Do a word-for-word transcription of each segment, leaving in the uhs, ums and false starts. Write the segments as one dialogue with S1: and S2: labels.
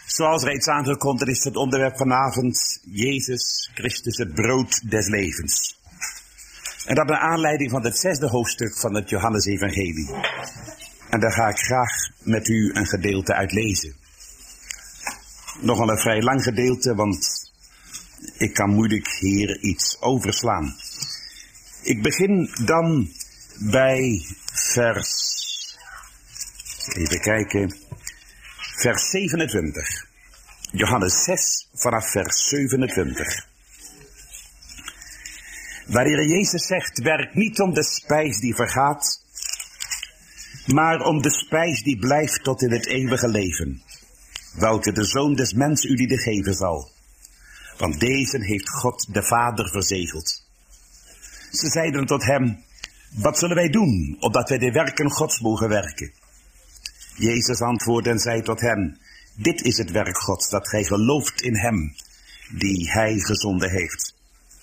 S1: Zoals reeds aangekondigd is het onderwerp vanavond Jezus Christus, het brood des levens. En dat naar aanleiding van het zesde hoofdstuk van het Johannesevangelie. En daar ga ik graag met u een gedeelte uit lezen. Nogal een vrij lang gedeelte, want ik kan moeilijk hier iets overslaan. Ik begin dan bij vers, even kijken, vers zevenentwintig. Johannes zes vanaf vers zevenentwintig. Waarin Jezus zegt, werk niet om de spijs die vergaat, maar om de spijs die blijft tot in het eeuwige leven, welke de Zoon des Mens u die geven zal. Want deze heeft God de Vader verzegeld. Ze zeiden tot hem, wat zullen wij doen, opdat wij de werken Gods mogen werken? Jezus antwoordde en zei tot hen, dit is het werk Gods, dat gij gelooft in hem, die hij gezonden heeft.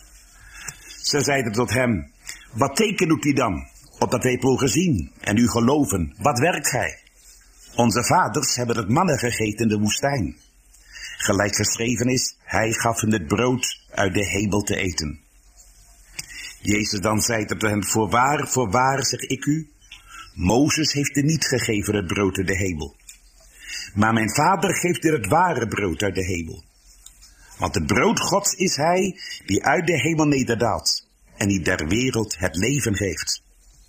S1: Ze zeiden tot hem, wat teken doet hij dan, opdat wij mogen zien en u geloven, wat werkt gij? Onze vaders hebben het mannen gegeten in de woestijn. Gelijk geschreven is, hij gaf hen het brood uit de hemel te eten. Jezus dan zei tot hen, voorwaar, voorwaar zeg ik u, Mozes heeft u niet gegeven het brood uit de hemel. Maar mijn vader geeft u het ware brood uit de hemel. Want het brood Gods is hij die uit de hemel nederdaalt en die der wereld het leven geeft.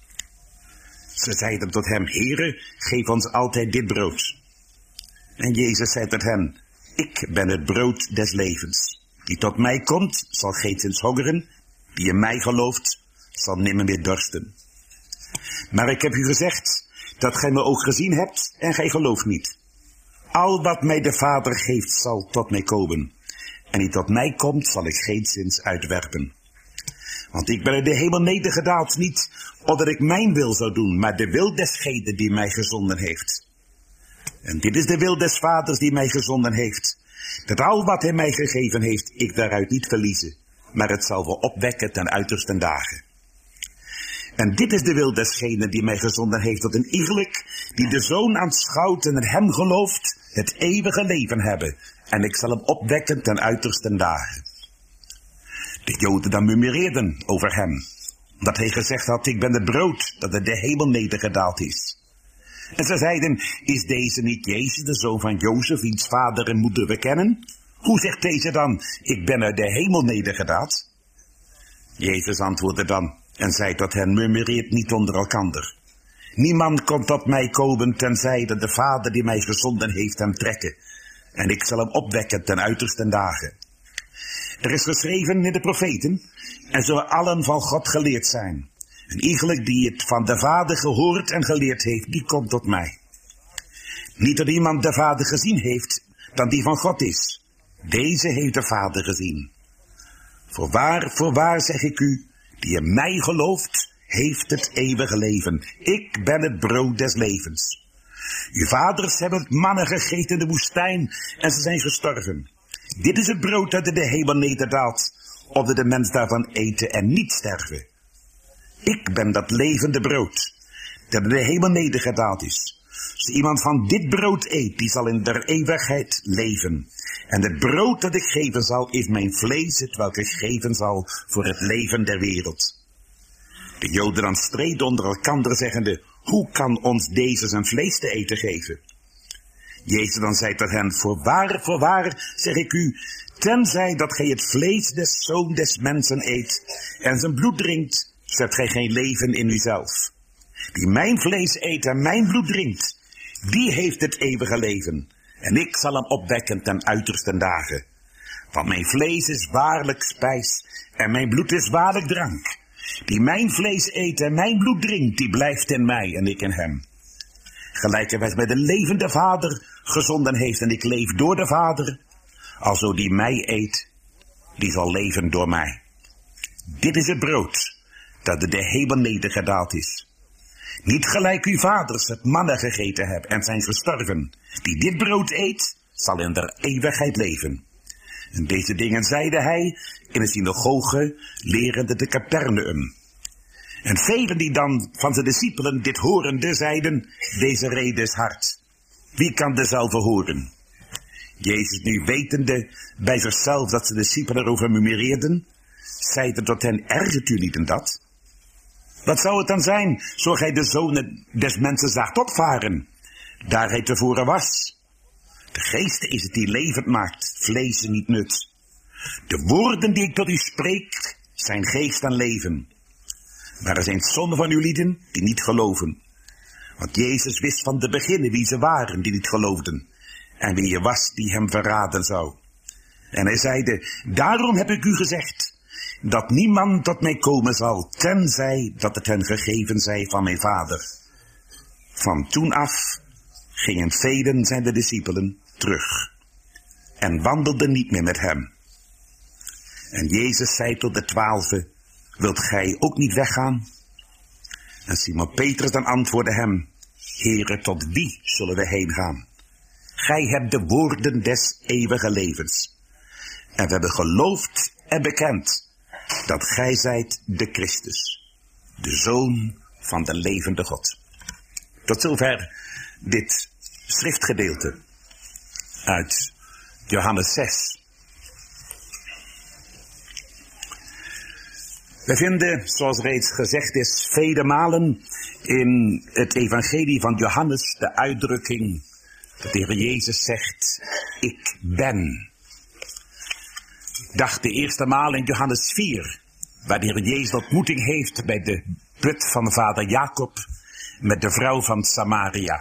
S1: Ze zeiden tot hem, Heere, geef ons altijd dit brood. En Jezus zei tot hen, ik ben het brood des levens. Die tot mij komt, zal geenszins hongeren. Die in mij gelooft, zal nimmer meer dorsten. Maar ik heb u gezegd, dat gij me ook gezien hebt en gij gelooft niet. Al wat mij de Vader geeft, zal tot mij komen. En die tot mij komt, zal ik geenszins uitwerpen. Want ik ben uit de hemel nedergedaald, niet opdat ik mijn wil zou doen, maar de wil desgene die mij gezonden heeft. En dit is de wil des Vaders die mij gezonden heeft, dat al wat hij mij gegeven heeft, ik daaruit niet verliezen, maar het zal wel opwekken ten uiterste dagen. En dit is de wil desgene die mij gezonden heeft, dat een iegelijk die de Zoon aanschouwt en in hem gelooft, het eeuwige leven hebben. En ik zal hem opwekken ten uiterste dagen. De Joden dan murmureerden over hem, omdat hij gezegd had, ik ben het brood dat uit de hemel nedergedaald is. En ze zeiden, is deze niet Jezus, de zoon van Jozef, wiens vader en moeder we kennen? Hoe zegt deze dan, ik ben uit de hemel nedergedaald? Jezus antwoordde dan en zei tot hen, murmureert niet onder elkander. Niemand komt tot mij komen, tenzij dat de Vader die mij gezonden heeft hem trekken. En ik zal hem opwekken ten uiterste dagen. Er is geschreven in de profeten, en zullen allen van God geleerd zijn. En iegelijk die het van de Vader gehoord en geleerd heeft, die komt tot mij. Niet dat iemand de Vader gezien heeft, dan die van God is. Deze heeft de Vader gezien. Voorwaar, voorwaar zeg ik u, die in mij gelooft, heeft het eeuwige leven. Ik ben het brood des levens. Uw vaders hebben het mannen gegeten in de woestijn en ze zijn gestorven. Dit is het brood dat in de hemel nederdaalt, opdat de mens daarvan eten en niet sterven. Ik ben dat levende brood, dat in de hemel nedergedaald is. Als iemand van dit brood eet, die zal in der eeuwigheid leven. En het brood dat ik geven zal, is mijn vlees, het welke ik geven zal voor het leven der wereld. De Joden dan streden onder elkander, zeggende, hoe kan ons deze zijn vlees te eten geven? Jezus dan zei tot hen, voorwaar, voorwaar, zeg ik u, tenzij dat gij het vlees des Zoon des Mensen eet en zijn bloed drinkt, zet gij geen leven in uzelf. Die mijn vlees eet en mijn bloed drinkt, die heeft het eeuwige leven. En ik zal hem opwekken ten uiterste dagen. Want mijn vlees is waarlijk spijs en mijn bloed is waarlijk drank. Die mijn vlees eet en mijn bloed drinkt, die blijft in mij en ik in hem. Gelijkerwijs mij de levende Vader gezonden heeft en ik leef door de Vader. Alzo die mij eet, die zal leven door mij. Dit is het brood dat in de hemel nedergedaald is. Niet gelijk uw vaders het mannen gegeten hebben en zijn gestorven. Die dit brood eet, zal in der eeuwigheid leven. En deze dingen zeide hij in de synagoge, lerende te Capernaum. En velen die dan van zijn discipelen dit horende zeiden, deze rede is hard. Wie kan dezelfde horen? Jezus nu wetende bij zichzelf dat de discipelen erover murmureerden, zeide tot hen, ergert u niet in dat? Wat zou het dan zijn, zo gij de zoon des mensen zaagt opvaren, daar hij tevoren was? De geest is het die levend maakt, vlees niet nut. De woorden die ik tot u spreek, zijn geest en leven. Maar er zijn sommigen van uw lieden die niet geloven. Want Jezus wist van de beginnen wie ze waren die niet geloofden. En wie er was die hem verraden zou. En hij zeide, daarom heb ik u gezegd, dat niemand tot mij komen zal, tenzij dat het hen gegeven zij van mijn vader. Van toen af gingen velen zijn de discipelen terug. En wandelden niet meer met hem. En Jezus zei tot de twaalfen, wilt gij ook niet weggaan? En Simon Petrus dan antwoordde hem, Heere, tot wie zullen we heen gaan? Gij hebt de woorden des eeuwige levens. En we hebben geloofd en bekend dat gij zijt de Christus, de Zoon van de levende God. Tot zover dit schriftgedeelte uit Johannes zes. We vinden, zoals reeds gezegd is, vele malen in het evangelie van Johannes de uitdrukking dat de Heer Jezus zegt, ik ben. Ik dacht de eerste maal in Johannes vier, waar de Heer Jezus ontmoeting heeft bij de put van vader Jacob met de vrouw van Samaria.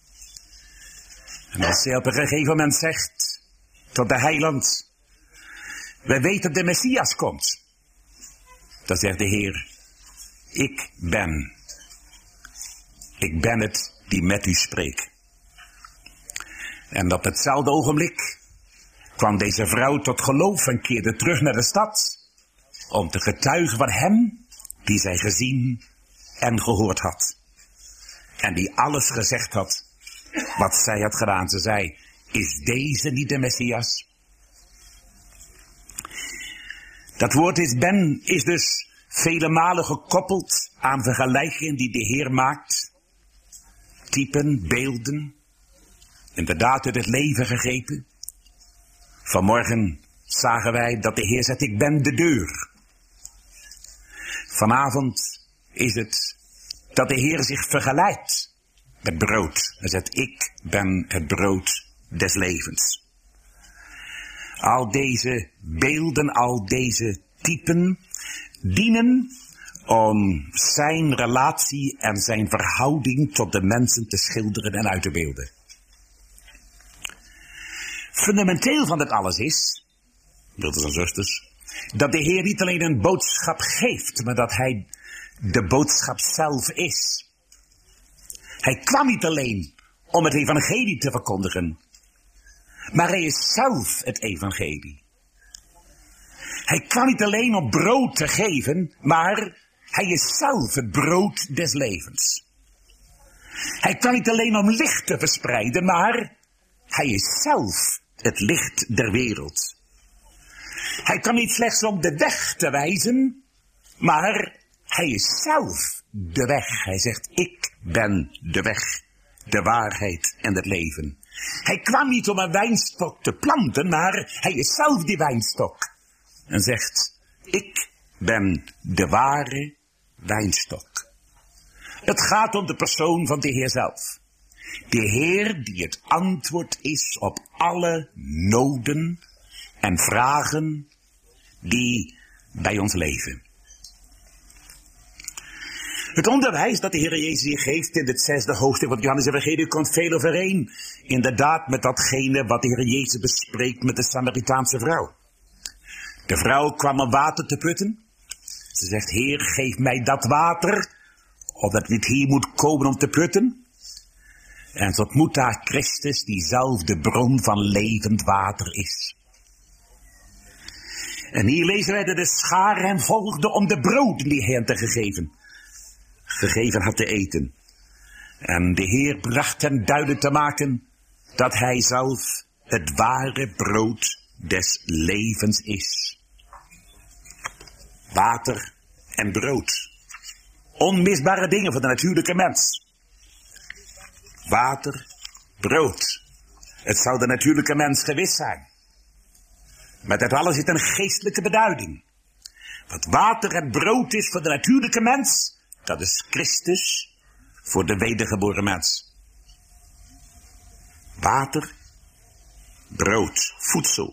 S1: En als hij op een gegeven moment zegt tot de heiland, wij weten dat de Messias komt. Dan zegt de Heer, ik ben. Ik ben het die met u spreekt. En op hetzelfde ogenblik kwam deze vrouw tot geloof en keerde terug naar de stad, om te getuigen van hem die zij gezien en gehoord had. En die alles gezegd had wat zij had gedaan. Ze zei, is deze niet de Messias? Dat woord is ben is dus vele malen gekoppeld aan vergelijkingen die de Heer maakt. Typen, beelden, inderdaad uit het leven gegrepen. Vanmorgen zagen wij dat de Heer zegt, ik ben de deur. Vanavond is het dat de Heer zich vergelijkt met brood. Hij zegt, ik ben het brood des levens. Al deze beelden, al deze typen dienen om zijn relatie en zijn verhouding tot de mensen te schilderen en uit te beelden. Fundamenteel van dit alles is, broeders en zusters, dat de Heer niet alleen een boodschap geeft, maar dat hij de boodschap zelf is. Hij kwam niet alleen om het evangelie te verkondigen, maar hij is zelf het evangelie. Hij kwam niet alleen om brood te geven, maar hij is zelf het brood des levens. Hij kwam niet alleen om licht te verspreiden, maar hij is zelf het licht der wereld. Hij kwam niet slechts om de weg te wijzen, maar hij is zelf de weg. Hij zegt, ik ben de weg, de waarheid en het leven. Hij kwam niet om een wijnstok te planten, maar hij is zelf die wijnstok. En zegt, ik ben de ware wijnstok. Het gaat om de persoon van de Heer zelf. De Heer die het antwoord is op alle noden en vragen die bij ons leven. Het onderwijs dat de Heer Jezus hier geeft in het zesde hoofdstuk van het Johannes Evangelie komt veel overeen. Inderdaad met datgene wat de Heer Jezus bespreekt met de Samaritaanse vrouw. De vrouw kwam om water te putten. Ze zegt, Heer, geef mij dat water, opdat ik niet hier moet komen om te putten. En ze ontmoet daar Christus, die zelf de bron van levend water is. En hier lezen wij dat de scharen hem volgden om de broden die hij hen te gegeven, gegeven had te eten. En de Heer bracht hem duidelijk te maken dat hij zelf het ware brood des levens is. Water en brood. Onmisbare dingen voor de natuurlijke mens. Water, brood. Het zou de natuurlijke mens gewis zijn. Maar dat alles heeft een geestelijke beduiding. Wat water en brood is voor de natuurlijke mens, dat is Christus voor de wedergeboren mens. Water, brood, voedsel.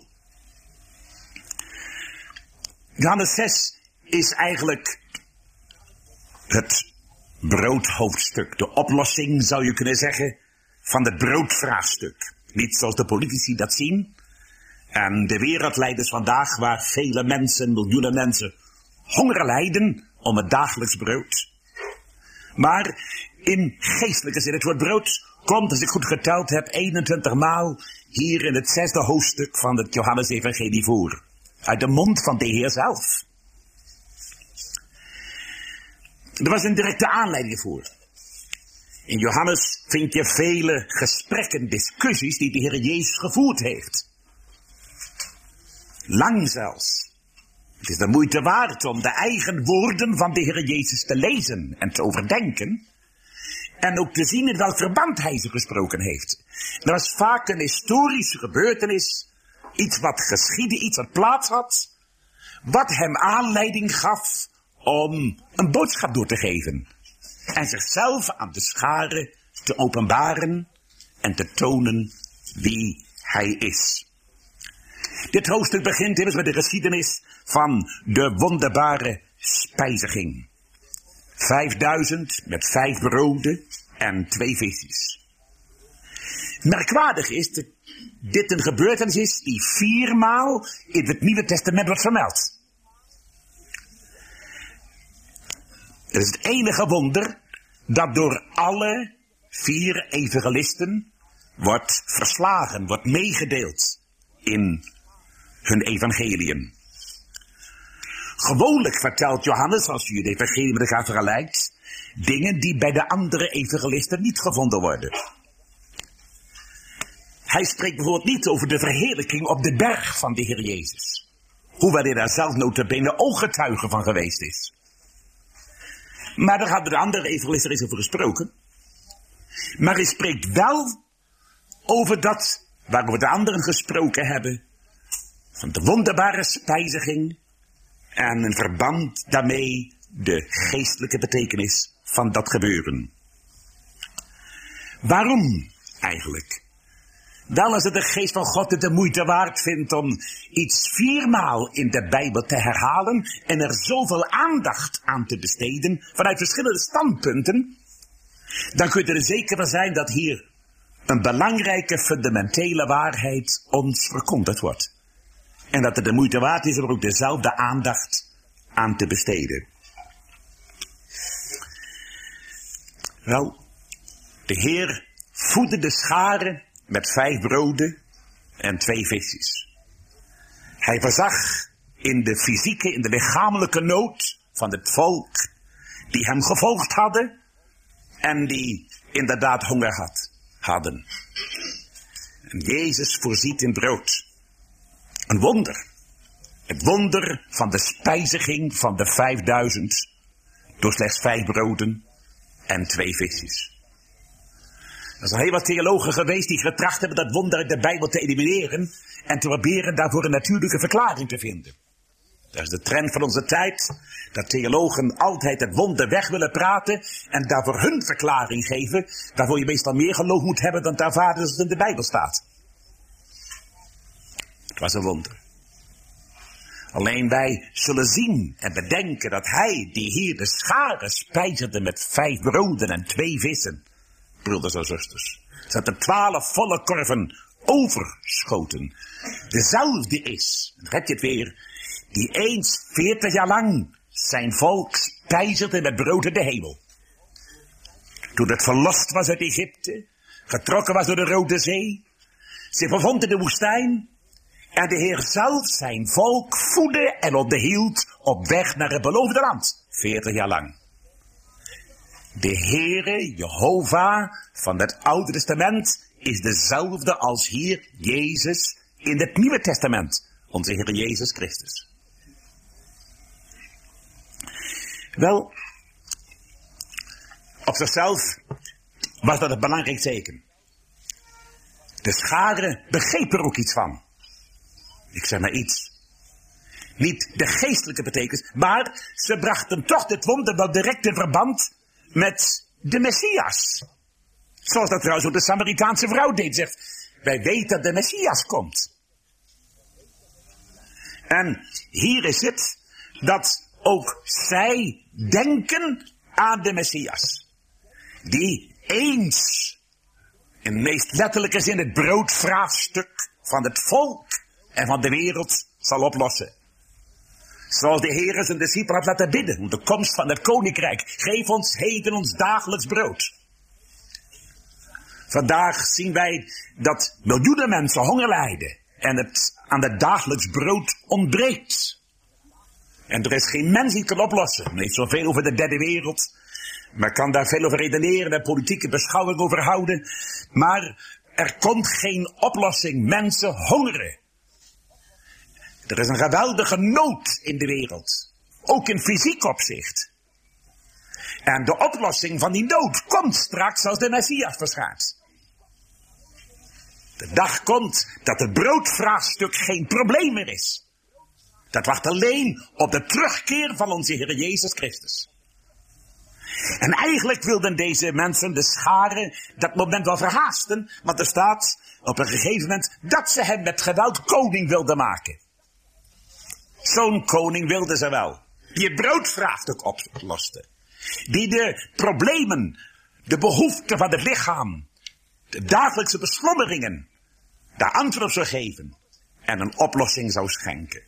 S1: Johannes zes is eigenlijk het broodhoofdstuk. De oplossing, zou je kunnen zeggen, van het broodvraagstuk. Niet zoals de politici dat zien. En de wereldleiders vandaag, waar vele mensen, miljoenen mensen, honger lijden om het dagelijks brood. Maar in geestelijke zin, het woord brood komt, als ik goed geteld heb, eenentwintig maal hier in het zesde hoofdstuk van het Johannes-evangelie voor. Uit de mond van de Heer zelf. Er was een directe aanleiding voor. In Johannes vind je vele gesprekken, discussies die de Heer Jezus gevoerd heeft. Lang zelfs. Het is de moeite waard om de eigen woorden van de Heer Jezus te lezen en te overdenken. En ook te zien in welk verband hij ze gesproken heeft. Er was vaak een historische gebeurtenis. Iets wat geschiedde, iets wat plaats had. Wat hem aanleiding gaf om een boodschap door te geven. En zichzelf aan de schare te openbaren en te tonen wie hij is. Dit hoofdstuk begint immers met de geschiedenis van de wonderbare spijziging. Vijfduizend met vijf broden en twee visjes. Merkwaardig is dat dit een gebeurtenis is die viermaal in het Nieuwe Testament wordt vermeld. Het is het enige wonder dat door alle vier evangelisten wordt verslagen, wordt meegedeeld in hun evangeliën. Gewoonlijk vertelt Johannes, als u het evangelie met elkaar vergelijkt, dingen die bij de andere evangelisten niet gevonden worden. Hij spreekt bijvoorbeeld niet over de verheerlijking op de berg van de Heer Jezus. Hoewel hij daar zelf nota bene ooggetuige van geweest is. Maar daar hadden de andere evangelisten eens over gesproken. Maar hij spreekt wel over dat waarover de anderen gesproken hebben. Van de wonderbare spijziging. En in verband daarmee de geestelijke betekenis van dat gebeuren. Waarom eigenlijk? Wel als het de geest van God het de moeite waard vindt om iets viermaal in de Bijbel te herhalen en er zoveel aandacht aan te besteden vanuit verschillende standpunten, dan kun je er zeker van zijn dat hier een belangrijke fundamentele waarheid ons verkondigd wordt. En dat het de moeite waard is om er ook dezelfde aandacht aan te besteden. Wel, de Heer voedde de schare met vijf broden en twee visjes. Hij voorzag in de fysieke, in de lichamelijke nood van het volk die hem gevolgd hadden en die inderdaad honger had, hadden. En Jezus voorziet in brood. Een wonder. Het wonder van de spijziging van de vijfduizend door slechts vijf broden en twee visjes. Er zijn heel wat theologen geweest die getracht hebben dat wonder uit de Bijbel te elimineren en te proberen daarvoor een natuurlijke verklaring te vinden. Dat is de trend van onze tijd, dat theologen altijd het wonder weg willen praten en daarvoor hun verklaring geven, waarvoor je meestal meer geloof moet hebben dan daar vader als het in de Bijbel staat. Het was een wonder. Alleen wij zullen zien en bedenken dat hij die hier de schare spijzerde met vijf broden en twee vissen, broeders en zusters, dat er twaalf volle korven overschoten, dezelfde is, dan heb je het weer, die eens veertig jaar lang zijn volk spijzerde met brood in de hemel. Toen het verlost was uit Egypte, getrokken was door de Rode Zee, zich bevond in de woestijn, en de Heer zelf zijn volk voedde en onderhield op weg naar het beloofde land, veertig jaar lang. De Heere, Jehovah, van het Oude Testament is dezelfde als hier Jezus in het Nieuwe Testament, onze Heer Jezus Christus. Wel, op zichzelf was dat een belangrijk teken. De scharen begreep er ook iets van. Ik zeg maar iets. Niet de geestelijke betekenis, maar ze brachten toch dit wonder wel direct in verband met de Messias. Zoals dat trouwens ook de Samaritaanse vrouw deed. Zegt, wij weten dat de Messias komt. En hier is het dat ook zij denken aan de Messias. Die eens, in de meest letterlijke zin, het broodvraagstuk van het volk en van de wereld zal oplossen. Zoals de Heer zijn discipelen had laten bidden om de komst van het koninkrijk. Geef ons heden ons dagelijks brood. Vandaag zien wij dat miljoenen mensen honger lijden en het aan het dagelijks brood ontbreekt. En er is geen mens die het kan oplossen. Men heeft zoveel over de derde wereld. Men kan daar veel over redeneren en politieke beschouwing over houden. Maar er komt geen oplossing. Mensen hongeren. Er is een geweldige nood in de wereld. Ook in fysiek opzicht. En de oplossing van die nood komt straks als de Messias verschijnt. De dag komt dat het broodvraagstuk geen probleem meer is. Dat wacht alleen op de terugkeer van onze Heer Jezus Christus. En eigenlijk wilden deze mensen, de scharen, dat moment wel verhaasten. Want er staat op een gegeven moment dat ze hem met geweld koning wilden maken. Zo'n koning wilden ze wel. Die het broodvraagstuk oploste. Die de problemen, de behoeften van het lichaam, de dagelijkse beslommeringen, daar antwoord op zou geven. En een oplossing zou schenken.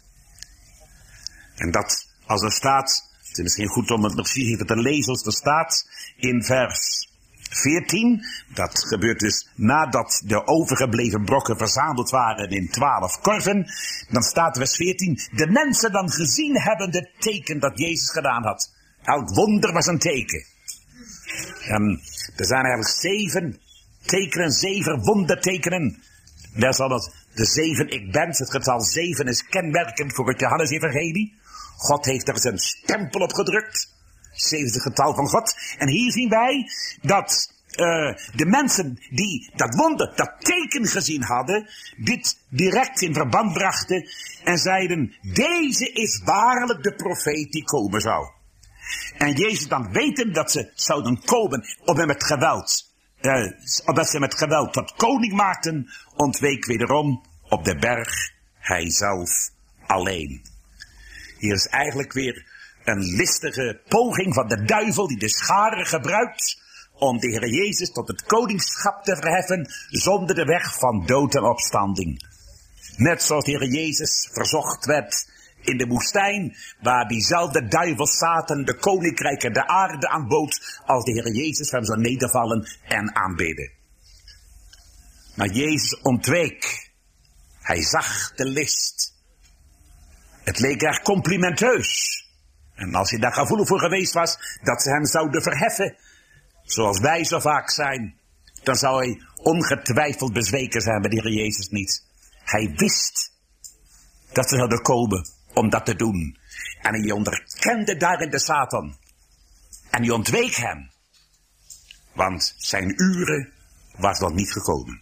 S1: En dat, als er staat, het is misschien goed om het precies even te lezen, als er staat in vers veertien, dat gebeurt dus nadat de overgebleven brokken verzameld waren in twaalf korven, dan staat vers veertien, de mensen dan gezien hebben het teken dat Jezus gedaan had. Elk wonder was een teken. En er zijn eigenlijk zeven tekenen, zeven wondertekenen. Net zoals de zeven ik ben, het getal zeven is kenmerkend voor het Johannes-evangelie. God heeft er zijn stempel op gedrukt. Zeven is het getal van God. En hier zien wij dat uh, de mensen die dat wonder, dat teken gezien hadden, dit direct in verband brachten en zeiden, deze is waarlijk de profeet die komen zou. En Jezus dan weten dat ze zouden komen op hem met geweld. Uh, omdat ze met geweld tot koning maakten, ontweek wederom op de berg hij zelf alleen. Hier is eigenlijk weer een listige poging van de duivel die de scharen gebruikt om de Heer Jezus tot het koningschap te verheffen zonder de weg van dood en opstanding. Net zoals de Heer Jezus verzocht werd in de woestijn, waar diezelfde duivel Satan de koninkrijken de aarde aanbood, als de Heer Jezus hem zou nedervallen en aanbidden. Maar Jezus ontweek. Hij zag de list. Het leek erg complimenteus. En als hij daar gevoelig voor geweest was, dat ze hem zouden verheffen, zoals wij zo vaak zijn, dan zou hij ongetwijfeld bezweken zijn bij de Heer Jezus niet. Hij wist dat ze zouden komen om dat te doen. En hij onderkende daarin de Satan. En hij ontweek hem. Want zijn uren was nog niet gekomen.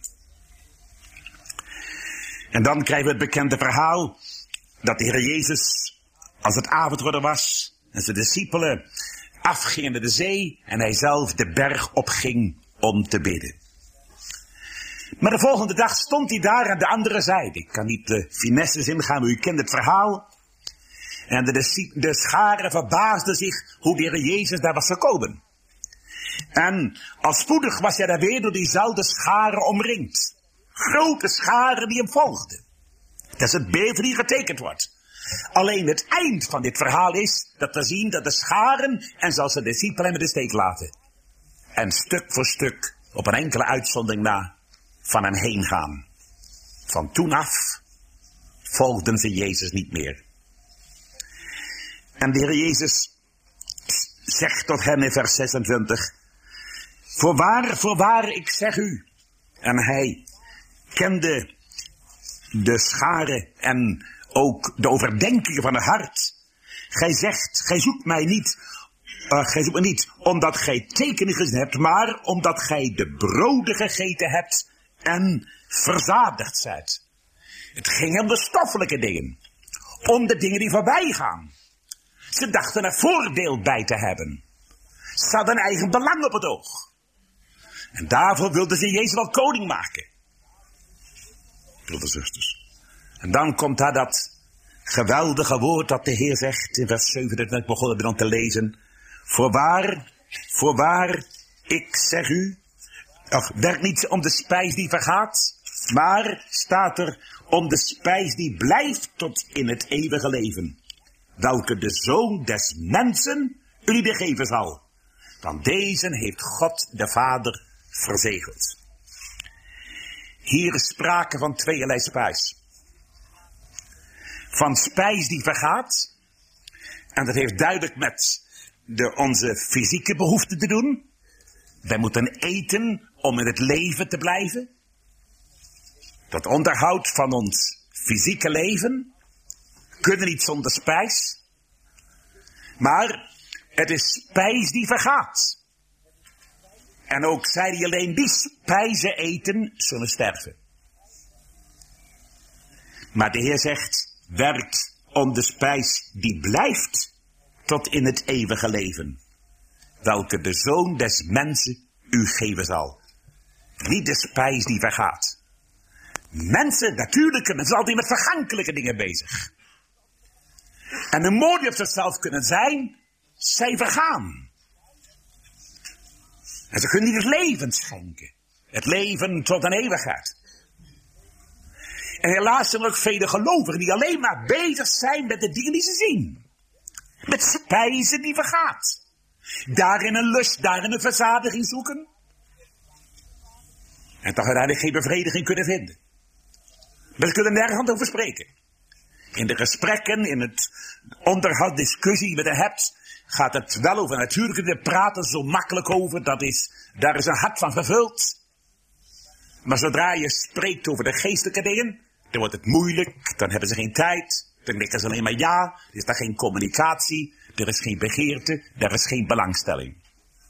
S1: En dan krijgen we het bekende verhaal dat de Heer Jezus, als het avond worden was, en zijn discipelen afgingen naar de zee en hij zelf de berg opging om te bidden. Maar de volgende dag stond hij daar aan de andere zijde. Ik kan niet de finesses ingaan, maar u kent het verhaal. En de, de scharen verbaasden zich hoe de Heer Jezus daar was gekomen. En al spoedig was hij daar weer door diezelfde scharen omringd. Grote scharen die hem volgden. Dat is het beeld die getekend wordt. Alleen het eind van dit verhaal is dat we zien dat de scharen en zelfs de discipelen hem in de steek laten. En stuk voor stuk, op een enkele uitzondering na, van hem heen gaan. Van toen af volgden ze Jezus niet meer. En de Heer Jezus zegt tot hen in vers zesentwintig. Voorwaar, voorwaar, ik zeg u. En hij kende de scharen en ook de overdenkingen van het hart. Gij zegt, gij zoekt mij niet, uh, gij zoekt me niet omdat gij tekenen gezien hebt, maar omdat gij de broden gegeten hebt en verzadigd zijt. Het ging om de stoffelijke dingen. Om de dingen die voorbij gaan. Ze dachten er voordeel bij te hebben. Ze hadden een eigen belang op het oog. En daarvoor wilden ze Jezus wel koning maken. Broeders en zusters. En dan komt daar dat geweldige woord dat de Heer zegt in vers zeven, dat ik begonnen ben om te lezen. Voorwaar, voorwaar, ik zeg u, ach, werk niet om de spijs die vergaat, maar staat er om de spijs die blijft tot in het eeuwige leven. Welke de Zoon des mensen jullie geven zal. Want deze heeft God de Vader verzegeld. Hier is sprake van tweeërlei spijs. Van spijs die vergaat. En dat heeft duidelijk met de, onze fysieke behoeften te doen. Wij moeten eten om in het leven te blijven. Dat onderhoud van ons fysieke leven. Kunnen niet zonder spijs. Maar het is spijs die vergaat. En ook zij die alleen die spijzen eten, zullen sterven. Maar de Heer zegt, werkt om de spijs die blijft tot in het eeuwige leven. Welke de Zoon des mensen u geven zal. Niet de spijs die vergaat. Mensen, natuurlijke mensen, zijn altijd met vergankelijke dingen bezig. En hoe mooi die op zichzelf kunnen zijn, zij vergaan. En ze kunnen niet het leven schenken. Het leven tot een eeuwigheid. En helaas zijn er ook vele gelovigen die alleen maar bezig zijn met de dingen die ze zien. Met spijzen die vergaat. Daarin een lust, daarin een verzadiging zoeken. En toch uiteindelijk geen bevrediging kunnen vinden. Maar ze kunnen nergens over spreken. In de gesprekken, in het onderhoud, discussie die je er hebt, gaat het wel over natuurlijk. We praten zo makkelijk over, dat is, daar is een hart van vervuld. Maar zodra je spreekt over de geestelijke dingen, dan wordt het moeilijk, dan hebben ze geen tijd, dan denken ze alleen maar ja, er is daar geen communicatie, er is geen begeerte, er is geen belangstelling.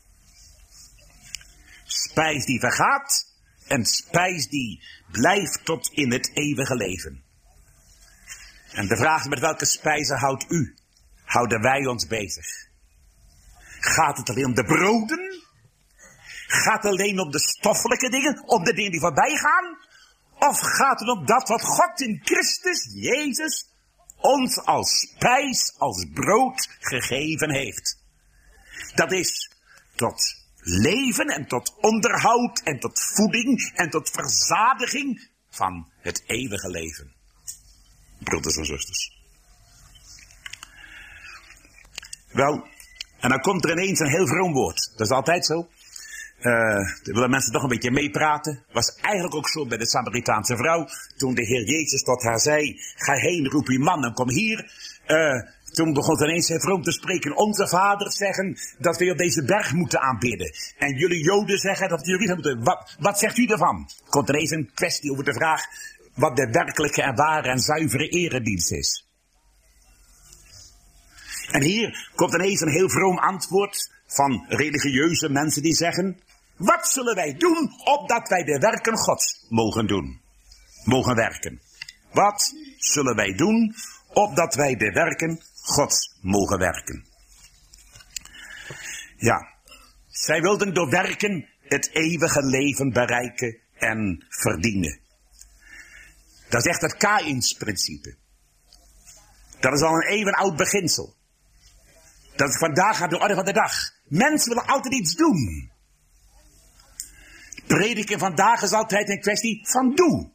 S1: Spijs die vergaat en spijs die blijft tot in het eeuwige leven. En de vraag is, met welke spijzen houdt u? Houden wij ons bezig? Gaat het alleen om de broden? Gaat het alleen om de stoffelijke dingen? Om de dingen die voorbij gaan? Of gaat het om dat wat God in Christus, Jezus, ons als spijs, als brood gegeven heeft? Dat is tot leven en tot onderhoud en tot voeding en tot verzadiging van het eeuwige leven. Broeders en zusters. Wel, en dan komt er ineens een heel vroom woord. Dat is altijd zo. Uh, dan willen mensen toch een beetje meepraten. Was eigenlijk ook zo bij de Samaritaanse vrouw. Toen de Heer Jezus tot haar zei, ga heen, roep uw man en kom hier. Uh, toen begon ze ineens heel vroom te spreken. Onze vaders zeggen dat we op deze berg moeten aanbidden. En jullie Joden zeggen dat jullie moeten. Wat, wat zegt u ervan? Komt er ineens een kwestie over de vraag wat de werkelijke en ware en zuivere eredienst is. En hier komt ineens een heel vroom antwoord van religieuze mensen die zeggen, wat zullen wij doen opdat wij de werken Gods mogen doen? Mogen werken. Wat zullen wij doen opdat wij de werken Gods mogen werken? Ja, zij wilden door werken het eeuwige leven bereiken en verdienen. Dat is echt het Kaïnsprincipe. Dat is al een eeuwenoud beginsel. Dat is vandaag aan de orde van de dag. Mensen willen altijd iets doen. Prediken vandaag is altijd een kwestie van doen.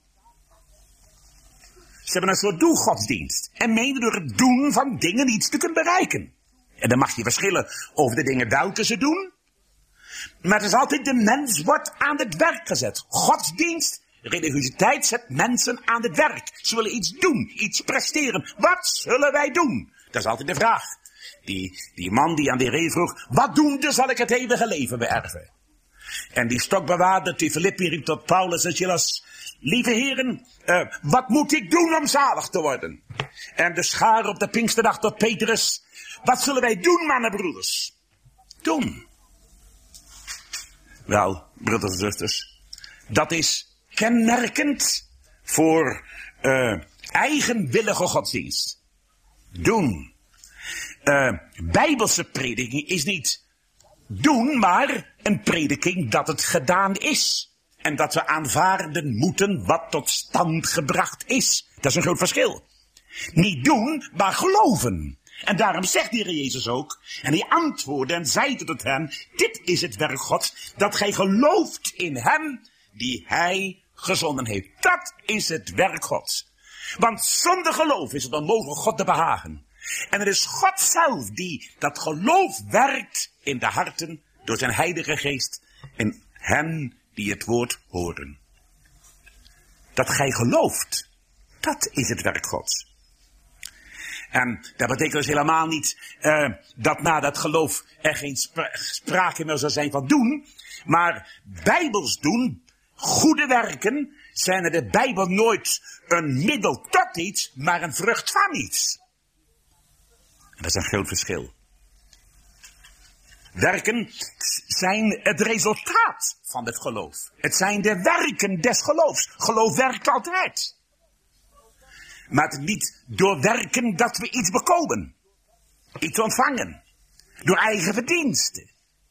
S1: Ze hebben een soort doelgodsdienst. En menen door het doen van dingen iets te kunnen bereiken. En dan mag je verschillen over de dingen welke ze doen. Maar het is altijd de mens wordt aan het werk gezet. Godsdienst, religiositeit zet mensen aan het werk. Ze willen iets doen, iets presteren. Wat zullen wij doen? Dat is altijd de vraag. Die, die man die aan de Heer vroeg, wat doen dus zal ik het eeuwige leven beërven? En die stokbewaarder, die Filippi riep tot Paulus en Silas, lieve heren, uh, wat moet ik doen om zalig te worden? En de schare op de Pinksterdag tot Petrus, wat zullen wij doen, mannenbroeders? Doen. Wel, broeders en zusters, dat is kenmerkend voor uh, eigenwillige godsdienst. Doen. Uh, Bijbelse prediking is niet doen, maar een prediking dat het gedaan is. En dat we aanvaarden moeten wat tot stand gebracht is. Dat is een groot verschil. Niet doen, maar geloven. En daarom zegt de Heer Jezus ook, en hij antwoordde en zei tot hen, dit is het werk Gods, dat gij gelooft in hem die hij gezonden heeft. Dat is het werk Gods. Want zonder geloof is het onmogelijk God te behagen. En het is God zelf die dat geloof werkt in de harten door zijn heilige geest in hen die het woord horen. Dat gij gelooft, dat is het werk Gods. En dat betekent dus helemaal niet uh, dat na dat geloof er geen spra- sprake meer zou zijn van doen. Maar bijbels doen, goede werken, zijn er de Bijbel nooit een middel tot iets, maar een vrucht van iets. En dat is een groot verschil. Werken zijn het resultaat van het geloof. Het zijn de werken des geloofs. Geloof werkt altijd. Maar het is niet door werken dat we iets bekomen. Iets ontvangen. Door eigen verdiensten.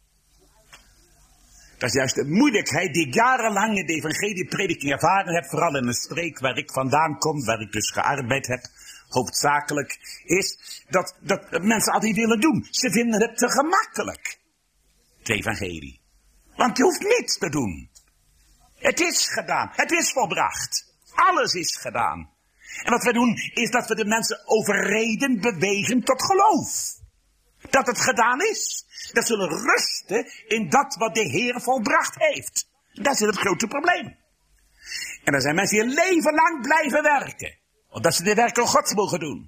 S1: Dat is juist de moeilijkheid die ik jarenlang in de evangelieprediking ervaren heb. Vooral in een streek waar ik vandaan kom. Waar ik dus gearbeid heb. Hoofdzakelijk. Is dat, dat mensen altijd willen doen. Ze vinden het te gemakkelijk. Het evangelie. Want je hoeft niets te doen. Het is gedaan. Het is volbracht. Alles is gedaan. En wat we doen is dat we de mensen overreden, bewegen tot geloof. Dat het gedaan is. Dat zullen rusten in dat wat de Heer volbracht heeft. Dat is het grote probleem. En er zijn mensen die een leven lang blijven werken. Omdat ze de werken Gods mogen doen.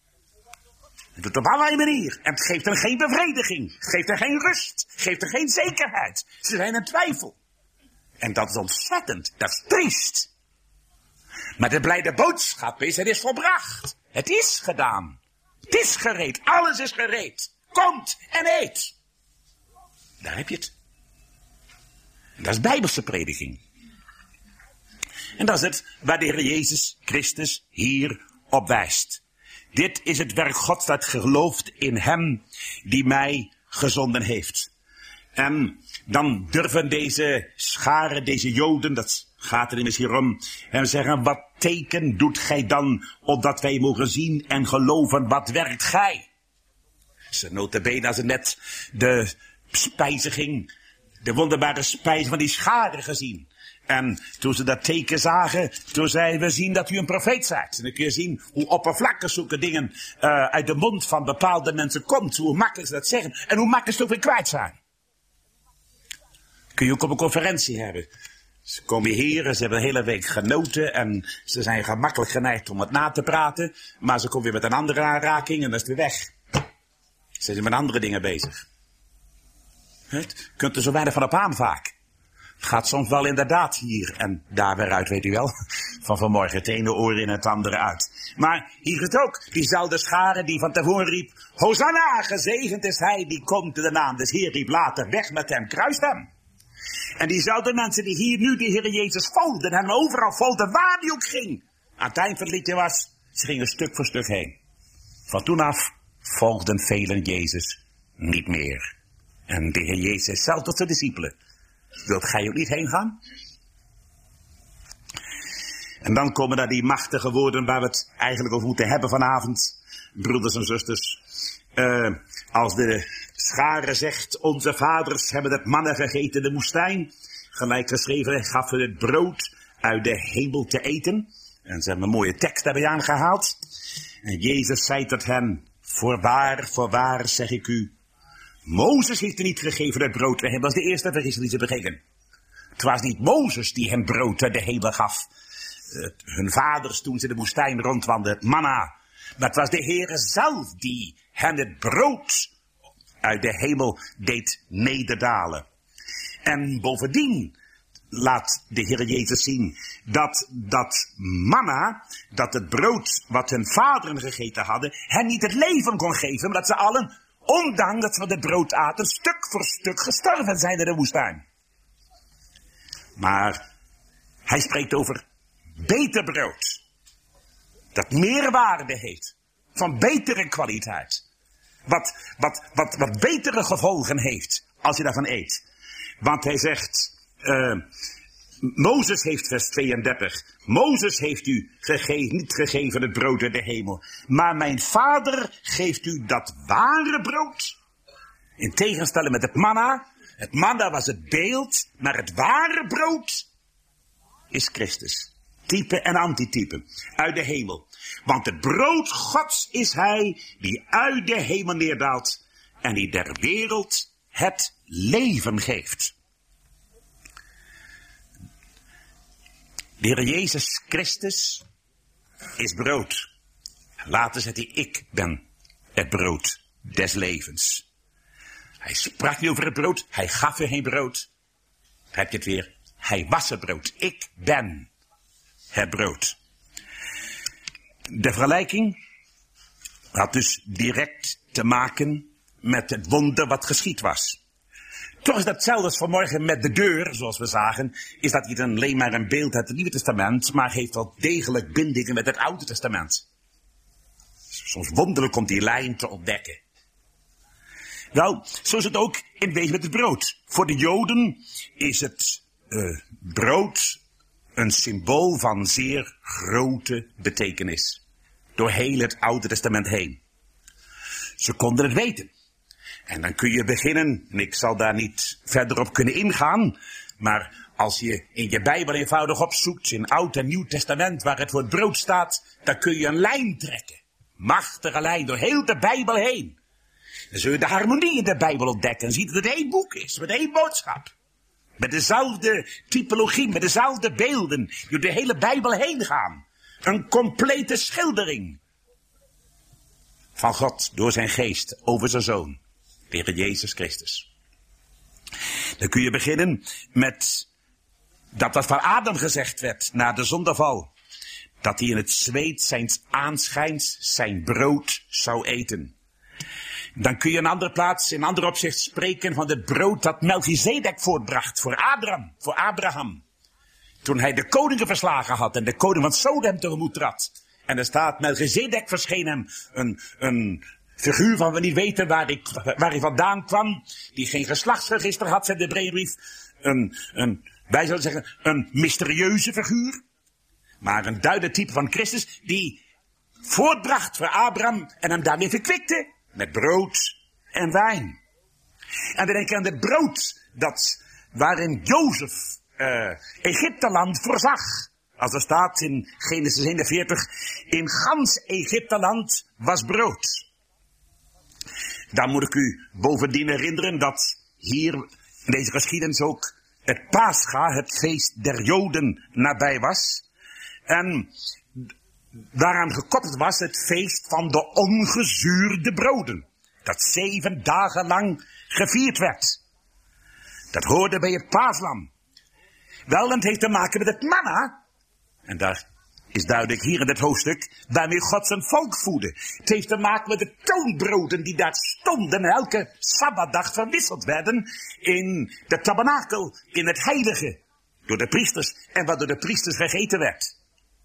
S1: Het doet op allerlei manier. En het geeft hen geen bevrediging. Het geeft hen geen rust. Het geeft hen geen zekerheid. Ze zijn in twijfel. En dat is ontzettend. Dat is triest. Maar de blijde boodschap is, het is volbracht. Het is gedaan. Het is gereed. Alles is gereed. Komt en eet. Daar heb je het. En dat is bijbelse prediking. En dat is het waar de Heer Jezus Christus hier op wijst. Dit is het werk Gods dat gelooft in hem die mij gezonden heeft. En dan durven deze scharen, deze Joden, dat gaat er immers hier om, en zeggen, wat teken doet gij dan, opdat wij mogen zien en geloven, wat werkt gij? Ze nota bene als ze net de spijziging, de wonderbare spijs van die scharen gezien. En toen ze dat teken zagen, toen zeiden we zien dat u een profeet zijt. En dan kun je zien hoe oppervlakkig zulke dingen uh, uit de mond van bepaalde mensen komt. Hoe makkelijk ze dat zeggen en hoe makkelijk ze het ook weer kwijt zijn. Kun je ook op een conferentie hebben. Ze komen hier, ze hebben de hele week genoten en ze zijn gemakkelijk geneigd om het na te praten. Maar ze komen weer met een andere aanraking en dan is het weer weg. Ze zijn met andere dingen bezig. Het kunt er zo weinig van op aan vaak. Het gaat soms wel inderdaad hier en daar weer uit, weet u wel. Van vanmorgen het ene oor in het andere uit. Maar hier is het ook, diezelfde schare die van tevoren riep, Hosanna, gezegend is hij die komt in de naam des Heer, riep later, weg met hem, kruist hem. En diezelfde mensen die hier nu de Heer Jezus volgden en overal volgden waar die ook ging. Aan het eind van het liedje was, ze gingen stuk voor stuk heen. Van toen af volgden velen Jezus niet meer. En de Heer Jezus zelf tot zijn discipelen. Wilt gij ook niet heen gaan? En dan komen daar die machtige woorden waar we het eigenlijk over moeten hebben vanavond. Broeders en zusters. Uh, als de schare zegt, onze vaders hebben het mannen gegeten in de woestijn. Gelijk geschreven, gaf ze het brood uit de hemel te eten. En ze hebben een mooie tekst daarbij aangehaald. En Jezus zei tot hen, voorwaar, voorwaar zeg ik u. Mozes heeft er niet gegeven het brood bij hem. Dat was de eerste vergissing die ze begingen. Het was niet Mozes die hen brood uit de hemel gaf. Uh, hun vaders toen ze de woestijn rondwandelden, het manna. Maar het was de Heere zelf die hen het brood uit de hemel deed nederdalen. En bovendien laat de Heer Jezus zien dat dat manna, dat het brood wat hun vaderen gegeten hadden, hen niet het leven kon geven, maar dat ze allen, ondanks dat ze van het brood aten, stuk voor stuk gestorven zijn in de woestijn. Maar Hij spreekt over beter brood. Dat meer waarde heeft. Van betere kwaliteit. Wat, wat, wat, wat betere gevolgen heeft als je daarvan eet. Want hij zegt, uh, Mozes heeft vers tweeëndertig. Mozes heeft u gegeven, niet gegeven het brood uit de hemel. Maar mijn vader geeft u dat ware brood. In tegenstelling met het manna. Het manna was het beeld, maar het ware brood is Christus. Type en antitype. Uit de hemel. Want het brood Gods is hij die uit de hemel neerdaalt en die der wereld het leven geeft. De Heer Jezus Christus is brood. Later zegt hij, ik ben het brood des levens. Hij sprak niet over het brood, hij gaf er geen brood. Heb je het weer? Hij was het brood. Ik ben het brood. De vergelijking had dus direct te maken met het wonder wat geschied was. Toch is dat hetzelfde als vanmorgen met de deur, zoals we zagen, is dat niet alleen maar een beeld uit het Nieuwe Testament, maar heeft wel degelijk bindingen met het Oude Testament. Soms wonderlijk komt die lijn te ontdekken. Wel, zo is het ook in wezen met het brood. Voor de Joden is het uh, brood een symbool van zeer grote betekenis. Door heel het Oude Testament heen. Ze konden het weten. En dan kun je beginnen, en ik zal daar niet verder op kunnen ingaan, maar als je in je Bijbel eenvoudig opzoekt, in Oud en Nieuw Testament, waar het woord brood staat, dan kun je een lijn trekken. Machtige lijn, door heel de Bijbel heen. Dan zul je de harmonie in de Bijbel ontdekken en ziet dat het één boek is, met één boodschap. Met dezelfde typologie, met dezelfde beelden, die door de hele Bijbel heen gaan. Een complete schildering van God door zijn geest over zijn zoon, de Heer Jezus Christus. Dan kun je beginnen met dat wat van Adam gezegd werd na de zondeval. Dat hij in het zweet zijns aanschijns zijn brood zou eten. Dan kun je in een andere plaats, in een ander opzicht spreken van het brood dat Melchizedek voortbracht voor Abraham, voor Abraham. Toen hij de koningen verslagen had en de koning van Sodom tegemoet trad. En er staat, Melchizedek verscheen hem, een, een figuur van we niet weten waar hij, waar hij vandaan kwam. Die geen geslachtsregister had, zei de Hebreeënbrief. Een, een, wij zouden zeggen, een mysterieuze figuur. Maar een duidelijk type van Christus die voortbracht voor Abraham en hem daarmee verkwikte. Met brood en wijn. En dan denk ik aan het brood dat, waarin Jozef uh, Egypteland voorzag. Als er staat in Genesis eenenveertig, in gans Egypteland was brood. Dan moet ik u bovendien herinneren dat hier in deze geschiedenis ook het Pascha, het feest der Joden, nabij was. En daaraan gekoppeld was het feest van de ongezuurde broden. Dat zeven dagen lang gevierd werd. Dat hoorde bij het paaslam. Wel, het heeft te maken met het manna. En daar is duidelijk hier in dit hoofdstuk waarmee God zijn volk voedde. Het heeft te maken met de toonbroden die daar stonden en elke sabbatdag verwisseld werden in de tabernakel, in het heilige. Door de priesters en wat door de priesters gegeten werd.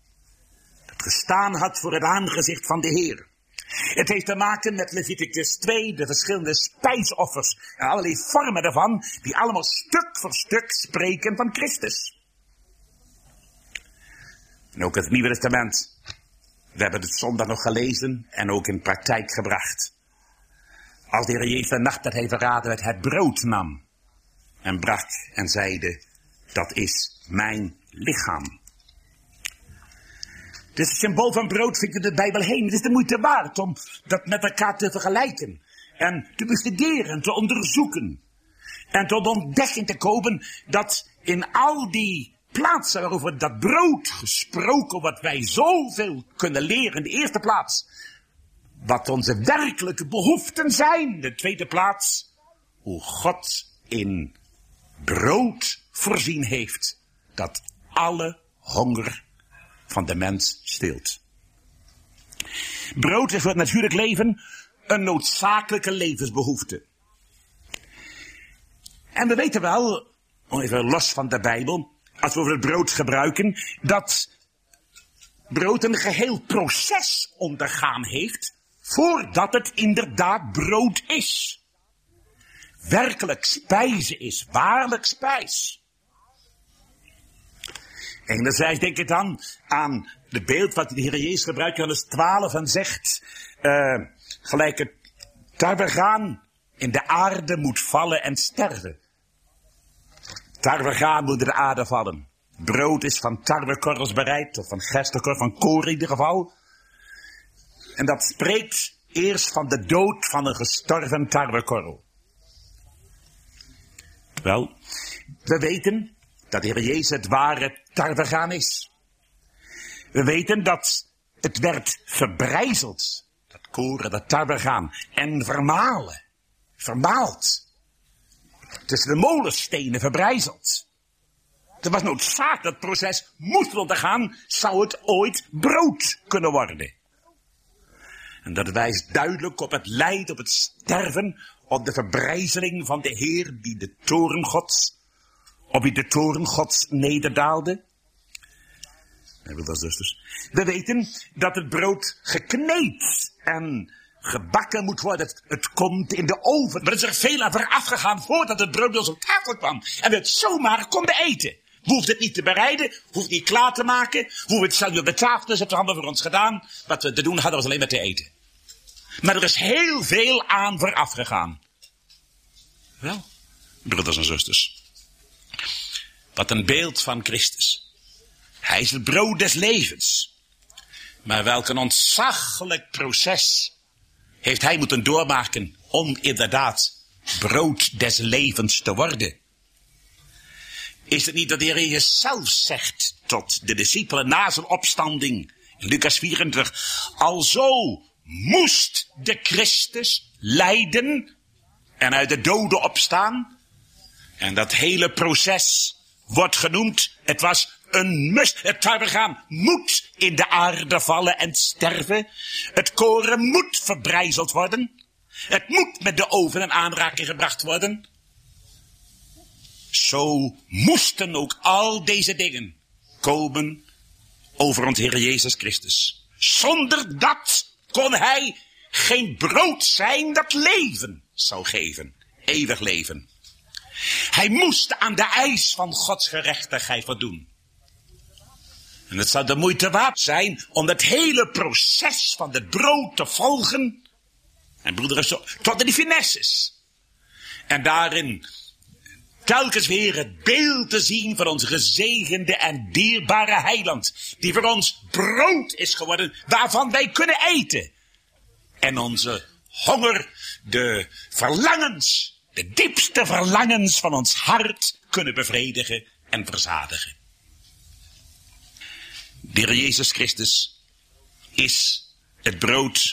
S1: Gestaan had voor het aangezicht van de Heer. Het heeft te maken met Leviticus twee, de verschillende spijsoffers en allerlei vormen daarvan, die allemaal stuk voor stuk spreken van Christus. En ook het Nieuwe Testament. We hebben het zondag nog gelezen en ook in praktijk gebracht. Als de Heer Jezus de nacht dat hij verraden werd, het brood nam en brak en zeide, dat is mijn lichaam. Het is het symbool van brood, vindt u de Bijbel heen. Het is de moeite waard om dat met elkaar te vergelijken. En te bestuderen, te onderzoeken. En tot ontdekking te komen dat in al die plaatsen waarover dat brood gesproken wordt, wij zoveel kunnen leren. In de eerste plaats, wat onze werkelijke behoeften zijn. In de tweede plaats, hoe God in brood voorzien heeft. Dat alle honger van de mens stilt. Brood is voor het natuurlijk leven een noodzakelijke levensbehoefte. En we weten wel, even los van de Bijbel, als we over het brood gebruiken, dat brood een geheel proces ondergaan heeft, voordat het inderdaad brood is. Werkelijk spijze is, waarlijk spijs. Enerzijds denk ik dan aan het beeld wat de Heer Jezus gebruikt, Johannes twaalf, en zegt, uh, gelijk het tarwegraan in de aarde moet vallen en sterven. Tarwegraan moet in de aarde vallen. Brood is van tarwekorrels bereid, of van gerstekorrel, van koren in ieder geval. En dat spreekt eerst van de dood van een gestorven tarwekorrel. Wel, we weten dat de Heer Jezus het ware tarwegraan is. We weten dat het werd verbrijzeld, dat koren, dat tarwegraan, en vermalen, vermaald. Tussen de molenstenen verbrijzeld. Er was noodzakelijk, dat proces moest ondergaan, zou het ooit brood kunnen worden. En dat wijst duidelijk op het lijden, op het sterven, op de verbrijzeling van de Heer, die de toorn Gods, op wie de toorn Gods nederdaalde. We weten dat het brood gekneed en gebakken moet worden. Het, het komt in de oven. Maar er is er veel aan vooraf gegaan voordat het brood bij ons op tafel kwam. En we het zomaar konden eten. We hoefden het niet te bereiden, we hoefden het niet klaar te maken. We hoefden het zelf op de tafel te zetten, hadden we voor ons gedaan. Wat we te doen hadden was alleen maar te eten. Maar er is heel veel aan vooraf gegaan. Wel, broeders en zusters. Wat een beeld van Christus. Hij is het brood des levens. Maar welk een ontzaglijk proces heeft hij moeten doormaken om inderdaad brood des levens te worden. Is het niet dat de Heer Jezus zelf zegt tot de discipelen na zijn opstanding, in Lucas vierentwintig, alzo moest de Christus lijden en uit de doden opstaan. En dat hele proces wordt genoemd, het was een must. Het tarwegraan moet in de aarde vallen en sterven. Het koren moet verbrijzeld worden. Het moet met de oven in aanraking gebracht worden. Zo moesten ook al deze dingen komen over ons Heer Jezus Christus. Zonder dat kon hij geen brood zijn dat leven zou geven. Eeuwig leven. Hij moest aan de eis van Gods gerechtigheid voldoen. En het zou de moeite waard zijn om het hele proces van het brood te volgen. En broeders, tot in de finesses. En daarin telkens weer het beeld te zien van onze gezegende en dierbare heiland. Die voor ons brood is geworden, waarvan wij kunnen eten. En onze honger, de verlangens, de diepste verlangens van ons hart kunnen bevredigen en verzadigen. De Heer Jezus Christus is het brood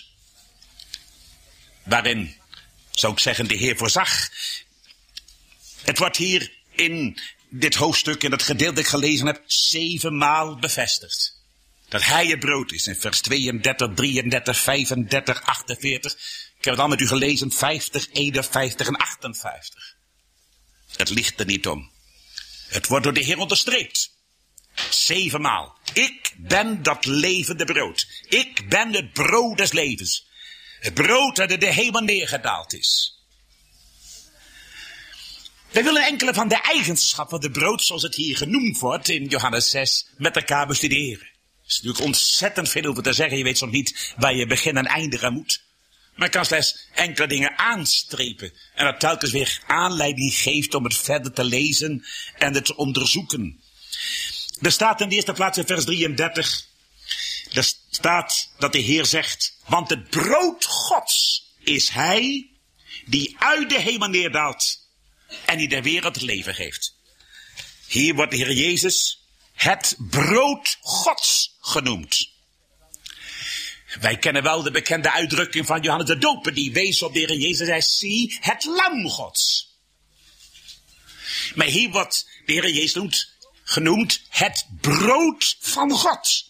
S1: waarin, zou ik zeggen, de Heer voorzag. Het wordt hier in dit hoofdstuk, in het gedeelte dat ik gelezen heb, zevenmaal bevestigd. Dat hij het brood is. In vers tweeëndertig, drieëndertig, vijfendertig, achtenveertig. Ik heb het al met u gelezen, vijftig, eenenvijftig en achtenvijftig. Het ligt er niet om. Het wordt door de Heer onderstreept. Zevenmaal. Ik ben dat levende brood. Ik ben het brood des levens. Het brood dat uit de hemel neergedaald is. Wij willen enkele van de eigenschappen van het brood, zoals het hier genoemd wordt in Johannes zes, met elkaar bestuderen. Er is natuurlijk ontzettend veel over te zeggen. Je weet soms niet waar je begin en eindigen moet. Maar ik kan slechts enkele dingen aanstrepen. En dat telkens weer aanleiding geeft om het verder te lezen en het te onderzoeken. Er staat in de eerste plaats in vers drieëndertig. Er staat dat de Heer zegt, want het brood Gods is hij die uit de hemel neerdaalt en die de wereld het leven geeft. Hier wordt de Heer Jezus het brood Gods genoemd. Wij kennen wel de bekende uitdrukking van Johannes de Doper, die wees op de Heer Jezus, hij zie het lam Gods. Maar hier wordt de Heer Jezus genoemd, genoemd het brood van God.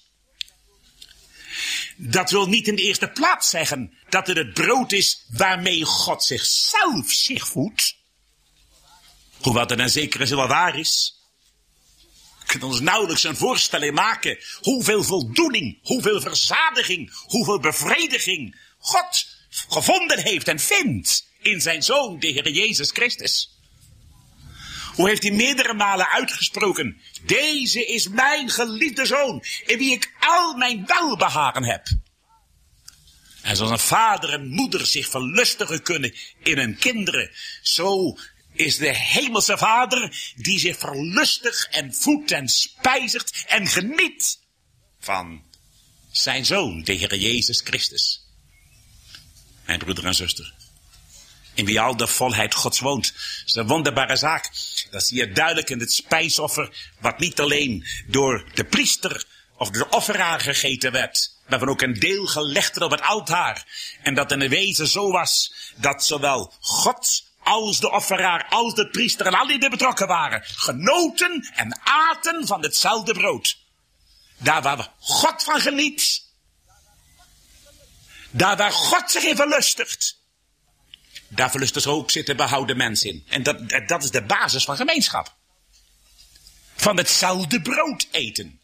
S1: Dat wil niet in de eerste plaats zeggen dat het het brood is waarmee God zichzelf zich voedt. Hoewel dat in zekere zin wel waar is. kunnen ons nauwelijks een voorstelling maken hoeveel voldoening, hoeveel verzadiging, hoeveel bevrediging God gevonden heeft en vindt in zijn Zoon, de Heer Jezus Christus. Hoe heeft hij meerdere malen uitgesproken: deze is mijn geliefde Zoon, in wie ik al mijn welbehagen heb. En zoals een vader en moeder zich verlustigen kunnen in hun kinderen, zo is de hemelse Vader die zich verlustigt en voedt en spijzigt en geniet van zijn Zoon, de Heer Jezus Christus. Mijn broeder en zuster, in wie al de volheid Gods woont. Dat is een wonderbare zaak. Dat zie je duidelijk in het spijsoffer, wat niet alleen door de priester of de offeraar gegeten werd, maar van ook een deel gelegd werd op het altaar. En dat in de wezen zo was, dat zowel God als de offeraar, als de priester en al die er betrokken waren, genoten en aten van hetzelfde brood. Daar waar God van geniet, daar waar God zich in verlustigt, daar verlustigt ook zit de behouden mens in. En dat, dat is de basis van gemeenschap. Van hetzelfde brood eten.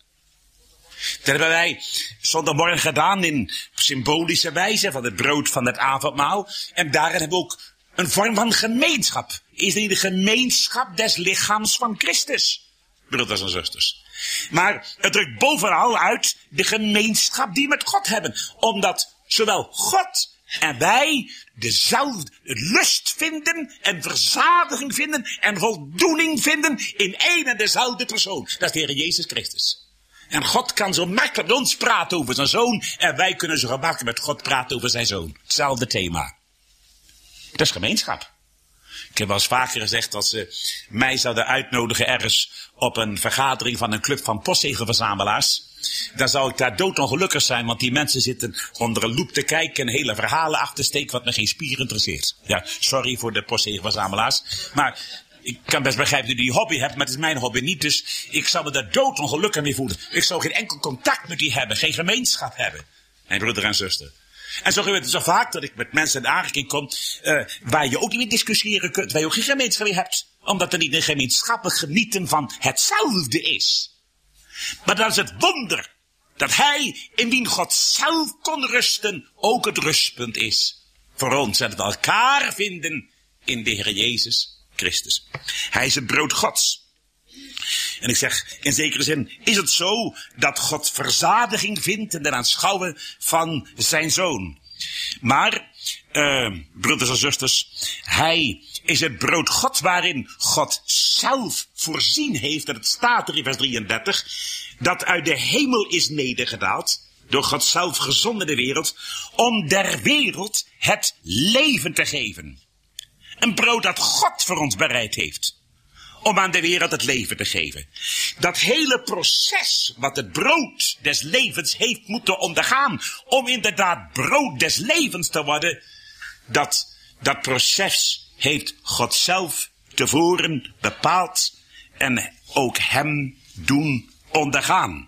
S1: Dat hebben wij zondagmorgen gedaan in symbolische wijze van het brood van het avondmaal. En daarin hebben we ook een vorm van gemeenschap. Is er niet de gemeenschap des lichaams van Christus, broeders en zusters? Maar het drukt bovenal uit de gemeenschap die we met God hebben. Omdat zowel God en wij dezelfde lust vinden en verzadiging vinden en voldoening vinden in één en dezelfde persoon. Dat is de Heer Jezus Christus. En God kan zo makkelijk met ons praten over zijn Zoon en wij kunnen zo gemakkelijk met God praten over zijn Zoon. Hetzelfde thema. Dat is gemeenschap. Ik heb wel eens vaker gezegd, als ze mij zouden uitnodigen ergens op een vergadering van een club van postzegelverzamelaars, dan zou ik daar doodongelukkig zijn, want die mensen zitten onder een loep te kijken en hele verhalen af te steken wat me geen spier interesseert. Ja, sorry voor de postzegelverzamelaars, maar ik kan best begrijpen dat u die hobby hebt, maar het is mijn hobby niet, dus ik zou me daar doodongelukkig mee voelen. Ik zou geen enkel contact met die hebben, geen gemeenschap hebben. Mijn broeder en zuster. En zo gebeurt het zo vaak dat ik met mensen in aanraking kom, uh, waar je ook niet meer discussiëren kunt, waar je ook geen gemeenschap mee hebt, omdat er niet een gemeenschappelijk genieten van hetzelfde is. Maar dat is het wonder, dat hij, in wien God zelf kon rusten, ook het rustpunt is voor ons. En het elkaar vinden in de Heer Jezus Christus. Hij is het brood Gods. En ik zeg, in zekere zin is het zo dat God verzadiging vindt in het aanschouwen van zijn Zoon. Maar, uh, broeders en zusters, hij is het brood God waarin God zelf voorzien heeft, en het staat er in vers drieëndertig, dat uit de hemel is nedergedaald, door God zelf gezonden de wereld, om der wereld het leven te geven. Een brood dat God voor ons bereid heeft, om aan de wereld het leven te geven. Dat hele proces wat het brood des levens heeft moeten ondergaan, om inderdaad brood des levens te worden, dat, dat proces heeft God zelf tevoren bepaald en ook hem doen ondergaan.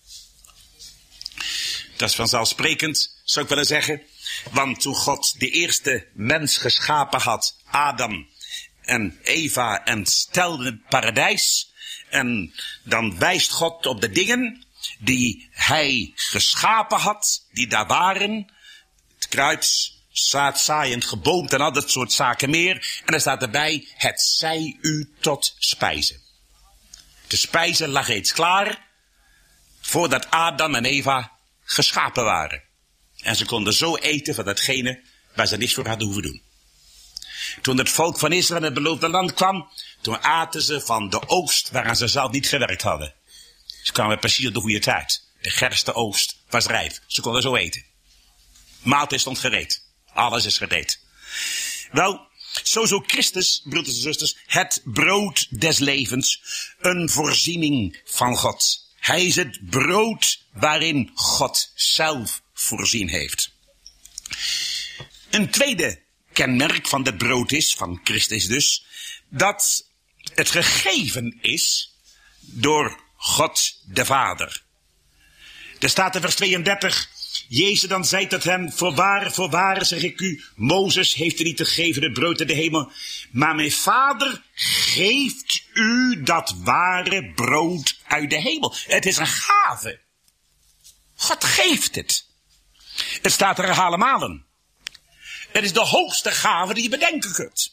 S1: Dat is vanzelfsprekend, zou ik willen zeggen, want toen God de eerste mens geschapen had, Adam en Eva, en stelde het paradijs, en dan wijst God op de dingen die hij geschapen had, die daar waren, het kruid, zaadzaaiend, geboomte en al dat soort zaken meer, en er staat erbij, het zij u tot spijze. De spijze lag reeds klaar, voordat Adam en Eva geschapen waren. En ze konden zo eten van datgene waar ze niks voor hadden hoeven doen. Toen het volk van Israël in het beloofde land kwam, toen aten ze van de oogst waaraan ze zelf niet gewerkt hadden. Ze kwamen precies op de goede tijd. De gerstenoogst was rijp. Ze konden zo eten. Maaltijd stond gereed. Alles is gereed. Wel, zo zo Christus, broeders en zusters, het brood des levens, een voorziening van God. Hij is het brood waarin God zelf voorzien heeft. Een tweede kenmerk van het brood is, van Christus dus, dat het gegeven is door God de Vader. Er staat in vers tweeëndertig, Jezus dan zei tot hen, voorwaar, voorwaar zeg ik u, Mozes heeft u niet gegeven het brood in de hemel, maar mijn vader geeft u dat ware brood uit de hemel. Het is een gave. God geeft het. Het staat er herhalen malen. Het is de hoogste gave die je bedenken kunt.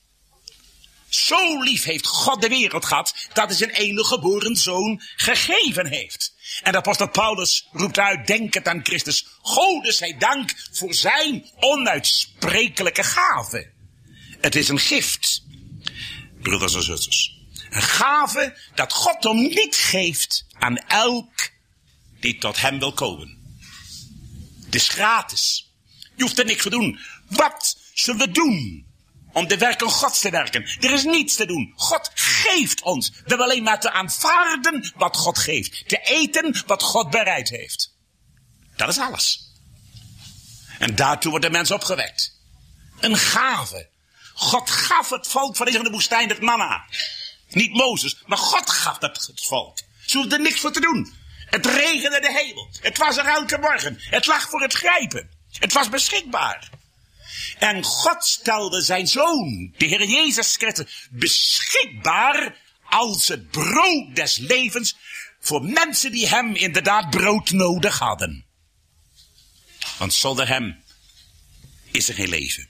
S1: Zo lief heeft God de wereld gehad, dat hij zijn enige geboren zoon gegeven heeft. En de apostel Paulus roept uit, denkend aan Christus, Gode zij dank voor zijn onuitsprekelijke gave. Het is een gift, broeders en zusters. Een gave dat God hem niet geeft aan elk die tot hem wil komen. Het is gratis. Je hoeft er niks voor te doen. Wat zullen we doen om de werken Gods te werken? Er is niets te doen. God geeft ons. We hebben alleen maar te aanvaarden wat God geeft. Te eten wat God bereid heeft. Dat is alles. En daartoe wordt de mens opgewekt. Een gave. God gaf het volk van Israël in de woestijn het manna. Niet Mozes, maar God gaf dat het volk. Ze hoefden er niks voor te doen. Het regende de hemel. Het was er elke morgen. Het lag voor het grijpen. Het was beschikbaar. En God stelde zijn zoon, de Heer Jezus Christus, beschikbaar als het brood des levens voor mensen die hem inderdaad brood nodig hadden. Want zonder hem is er geen leven.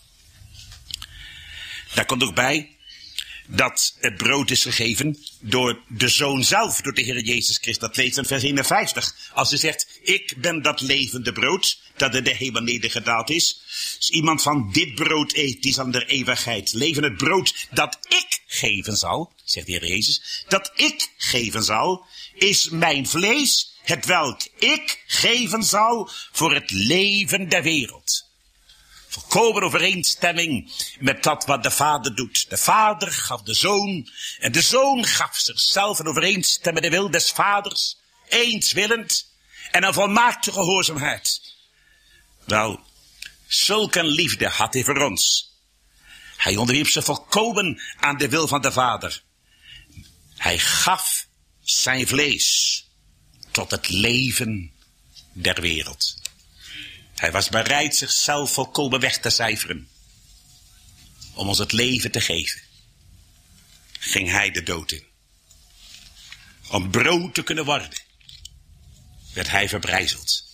S1: Daar komt ook bij dat het brood is gegeven door de Zoon zelf, door de Heer Jezus Christus. Dat leest in vers eenenvijftig. Als hij zegt, ik ben dat levende brood, dat in de hemel nedergedaald is. Als iemand van dit brood eet, die zal in de eeuwigheid leven. Het brood dat ik geven zal, zegt de Heer Jezus, dat ik geven zal, is mijn vlees, het welk ik geven zal voor het leven der wereld. Volkomen overeenstemming met dat wat de Vader doet. De Vader gaf de Zoon en de Zoon gaf zichzelf in overeenstemming met de wil des Vaders, eenswillend en een volmaakte gehoorzaamheid. Wel, zulk een liefde had hij voor ons. Hij onderwierp zich volkomen aan de wil van de Vader. Hij gaf zijn vlees tot het leven der wereld. Hij was bereid zichzelf volkomen weg te cijferen. Om ons het leven te geven. Ging hij de dood in. Om brood te kunnen worden. Werd hij verbrijzeld.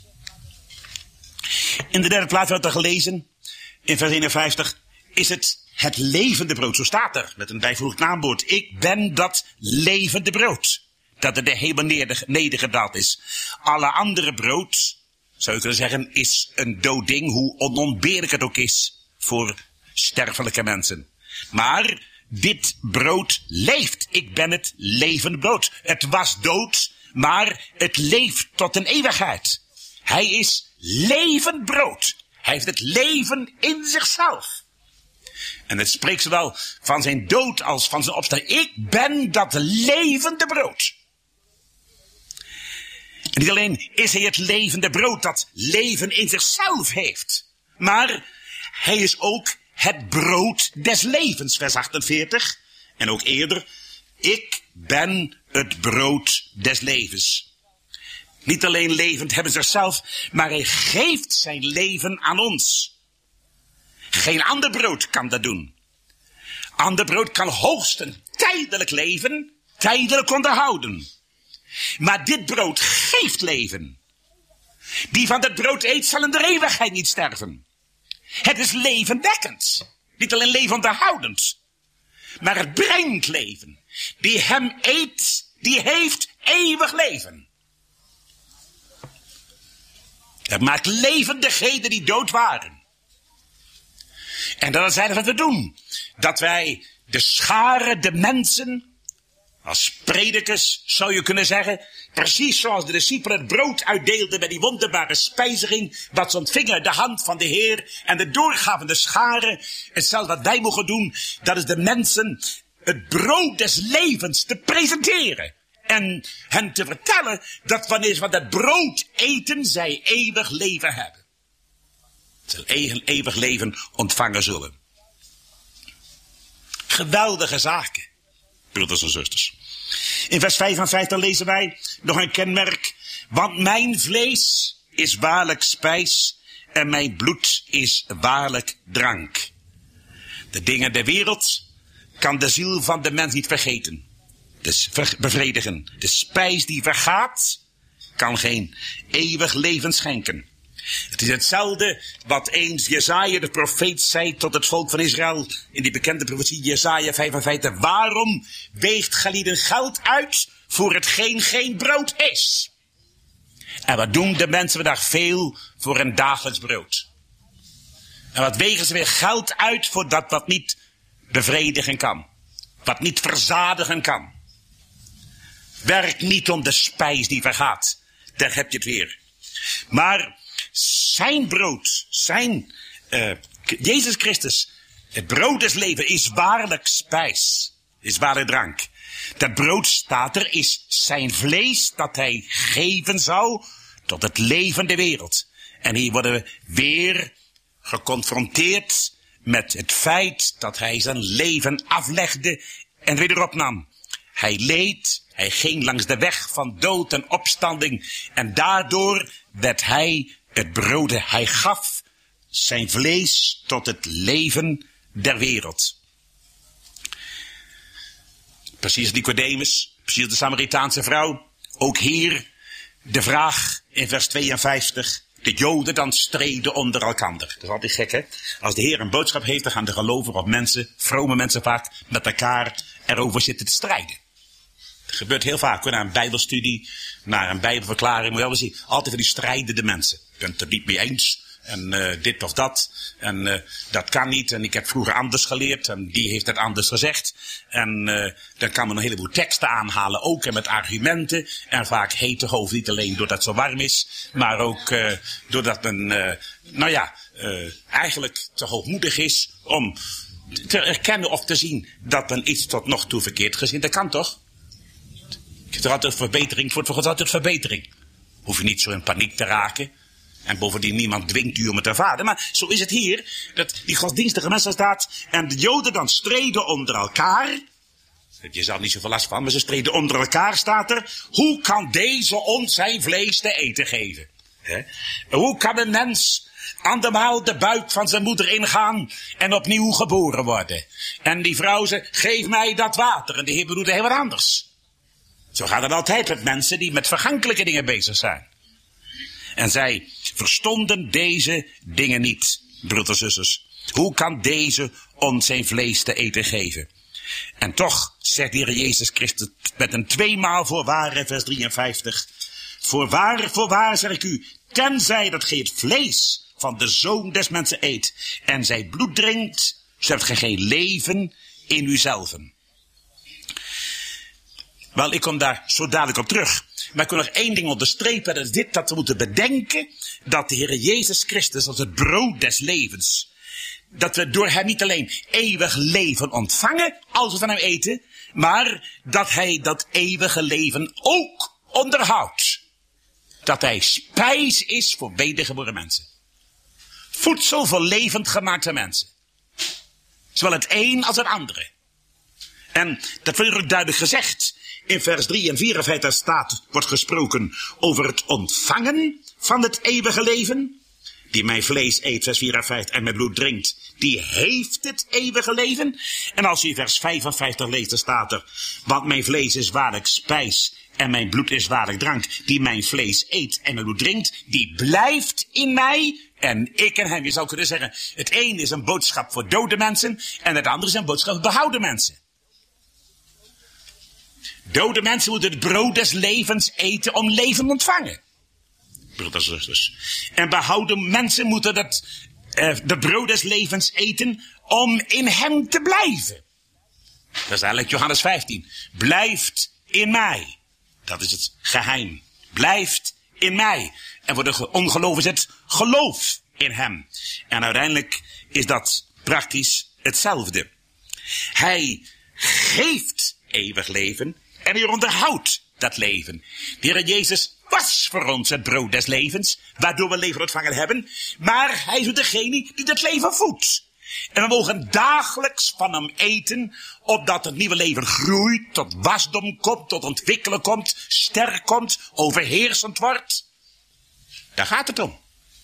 S1: In de derde plaats werd er gelezen. In vers eenenvijftig. Is het het levende brood. Zo staat er. Met een bijvoeglijk naamwoord. Ik ben dat levende brood. Dat er de hemel nedergedaald is. Alle andere brood, zou je kunnen zeggen, is een dood ding, hoe onontbeerlijk het ook is voor sterfelijke mensen. Maar dit brood leeft. Ik ben het levende brood. Het was dood, maar het leeft tot een eeuwigheid. Hij is levend brood. Hij heeft het leven in zichzelf. En het spreekt zowel van zijn dood als van zijn opstanding. Ik ben dat levende brood. En niet alleen is hij het levende brood dat leven in zichzelf heeft. Maar hij is ook het brood des levens, vers achtenveertig. En ook eerder, ik ben het brood des levens. Niet alleen levend hebben zichzelf, maar hij geeft zijn leven aan ons. Geen ander brood kan dat doen. Ander brood kan hoogst een tijdelijk leven, tijdelijk onderhouden. Maar dit brood geeft leven. Die van dat brood eet zal in de eeuwigheid niet sterven. Het is levenwekkend. Niet alleen levenonderhoudend. Maar het brengt leven. Die hem eet, die heeft eeuwig leven. Het maakt levend degenen die dood waren. En dat is eigenlijk wat we doen. Dat wij de scharen, de mensen, als predikers zou je kunnen zeggen, precies zoals de discipelen het brood uitdeelden bij die wonderbare spijziging, wat ze ontvingen uit de hand van de Heer en de doorgavende scharen, hetzelfde wat wij mogen doen, dat is de mensen het brood des levens te presenteren. En hen te vertellen dat wanneer ze van dat brood eten, zij eeuwig leven hebben. Ze eeuwig leven ontvangen zullen. Geweldige zaken, broeders en zusters. In vers vijfenvijftig lezen wij nog een kenmerk. Want mijn vlees is waarlijk spijs en mijn bloed is waarlijk drank. De dingen der wereld kan de ziel van de mens niet vergeten. Dus bevredigen. De spijs die vergaat kan geen eeuwig leven schenken. Het is hetzelfde wat eens Jesaja de profeet zei tot het volk van Israël in die bekende profetie Jesaja vijfenvijftig. Waarom weegt gelieden geld uit voor hetgeen geen brood is? En wat doen de mensen vandaag? Veel voor een dagelijks brood. En wat wegen ze weer geld uit voor dat wat niet bevredigen kan. Wat niet verzadigen kan. Werk niet om de spijs die vergaat. Daar heb je het weer. Maar zijn brood, zijn uh, Jezus Christus, het brood des levens is waarlijk spijs. Is waarlijk drank. Dat brood staat er, is zijn vlees dat hij geven zou tot het leven der wereld. En hier worden we weer geconfronteerd met het feit dat hij zijn leven aflegde en weer opnam. Hij leed, hij ging langs de weg van dood en opstanding en daardoor werd hij het brood. Hij gaf zijn vlees tot het leven der wereld. Precies als Nicodemus, precies als de Samaritaanse vrouw. Ook hier de vraag in vers tweeënvijftig. De Joden dan streden onder elkander. Dat is altijd gek, hè? Als de Heer een boodschap heeft, dan gaan de gelovigen of mensen, vrome mensen vaak, met elkaar erover zitten te strijden. Dat gebeurt heel vaak. Naar een bijbelstudie, naar een bijbelverklaring, moet je wel zien. Altijd van die strijdende mensen. Je bent het er niet mee eens. En uh, dit of dat. En uh, dat kan niet. En ik heb vroeger anders geleerd. En die heeft het anders gezegd. En uh, dan kan men een heleboel teksten aanhalen. Ook en met argumenten. En vaak heet de hoofd niet alleen doordat het zo warm is. Maar ook uh, doordat men, uh, nou ja, uh, eigenlijk te hoogmoedig is. Om te erkennen of te zien dat men iets tot nog toe verkeerd gezien. Dat kan toch? Ik heb er altijd verbetering. Voor het wordt altijd verbetering. Hoef je niet zo in paniek te raken. En bovendien niemand dwingt u om het te ervaren. Maar zo is het hier. Dat die godsdienstige mensen staat. En de Joden dan streden onder elkaar. Je zal niet zoveel last van. Maar ze streden onder elkaar staat er. Hoe kan deze ons zijn vlees te eten geven? He? Hoe kan een mens andermaal de buik van zijn moeder ingaan. En opnieuw geboren worden? En die vrouw zegt. Geef mij dat water. En de Heer bedoelt heel wat anders. Zo gaat het altijd met mensen die met vergankelijke dingen bezig zijn. En zij verstonden deze dingen niet, broeders en zusters. Hoe kan deze ons zijn vlees te eten geven? En toch zegt de Heer Jezus Christus met een tweemaal voorwaar in vers drieënvijftig. Voorwaar, voorwaar zeg ik u, tenzij dat gij het vlees van de Zoon des mensen eet en zij bloed drinkt, zo hebt gij geen leven in uzelven. Wel, ik kom daar zo dadelijk op terug. Maar ik wil nog één ding onderstrepen. Dat is dit, dat we moeten bedenken. Dat de Heer Jezus Christus als het brood des levens. Dat we door hem niet alleen eeuwig leven ontvangen. Als we van hem eten. Maar dat hij dat eeuwige leven ook onderhoudt. Dat hij spijs is voor wedergeboren mensen. Voedsel voor levend gemaakte mensen. Zowel het een als het andere. En dat wordt ook duidelijk gezegd. In vers drie en vier en vijf staat, wordt gesproken over het ontvangen van het eeuwige leven. Die mijn vlees eet, vers vier en vijf, en mijn bloed drinkt, die heeft het eeuwige leven. En als je vers vijfenvijftig leest, dan staat er, want mijn vlees is waarlijk spijs en mijn bloed is waarlijk drank. Die mijn vlees eet en mijn bloed drinkt, die blijft in mij en ik en hem. Je zou kunnen zeggen, het een is een boodschap voor dode mensen en het andere is een boodschap voor behouden mensen. Dode mensen moeten het brood des levens eten om leven te ontvangen. Broeders en zusters. En behouden mensen moeten dat, uh, de brood des levens eten om in hem te blijven. Dat is eigenlijk Johannes vijftien. Blijft in mij. Dat is het geheim. Blijft in mij. En voor de ongeloof is het geloof in hem. En uiteindelijk is dat praktisch hetzelfde. Hij geeft eeuwig leven. En hij onderhoudt dat leven. De Heer Jezus was voor ons het brood des levens. Waardoor we leven ontvangen hebben. Maar hij is degene die dat leven voedt. En we mogen dagelijks van hem eten. Opdat het nieuwe leven groeit. Tot wasdom komt. Tot ontwikkelen komt. Sterk komt. Overheersend wordt. Daar gaat het om.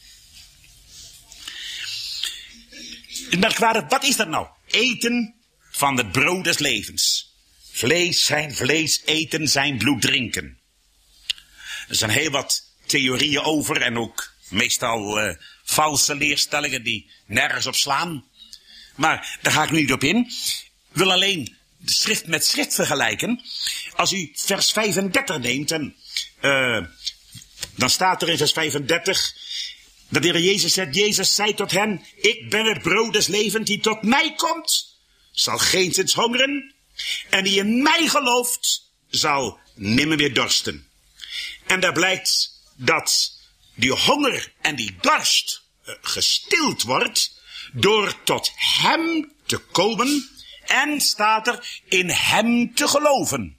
S1: Merkwaardig, wat is dat nou? Eten van het brood des levens. Vlees zijn vlees, eten zijn bloed drinken. Er zijn heel wat theorieën over en ook meestal uh, valse leerstellingen die nergens op slaan. Maar daar ga ik nu niet op in. Ik wil alleen de schrift met schrift vergelijken. Als u vers vijfendertig neemt, en, uh, dan staat er in vers vijfendertig... dat de Heer Jezus zegt, Jezus zei tot hen, ik ben het brood des levens, die tot mij komt, zal geenszins hongeren, en die in mij gelooft, zal nimmer meer dorsten. En daar blijkt dat die honger en die dorst uh, gestild wordt, door tot hem te komen, en staat er, in hem te geloven.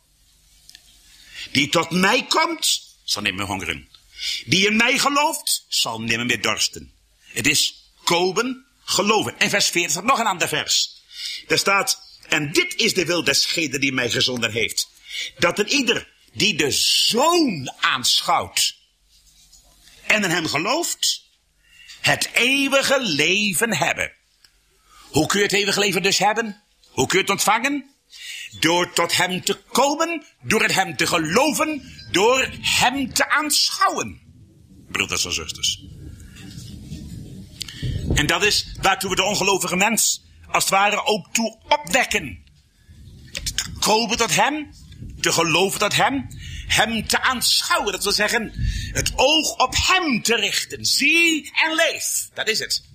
S1: Die tot mij komt, zal nimmer meer hongeren. Die in mij gelooft, zal nimmer meer dorsten. Het is komen, geloven. En vers veertig staat nog een ander vers. Daar staat, en dit is de wil desgene die mij gezonden heeft. Dat een ieder die de Zoon aanschouwt en in hem gelooft, het eeuwige leven hebben. Hoe kun je het eeuwige leven dus hebben? Hoe kun je het ontvangen? Door tot hem te komen, door in hem te geloven, door hem te aanschouwen. Broeders en zusters. En dat is waartoe we de ongelovige mens als het ware ook toe opwekken. Te komen tot hem, te geloven tot hem, hem te aanschouwen. Dat wil zeggen, het oog op hem te richten. Zie en leef, dat is het.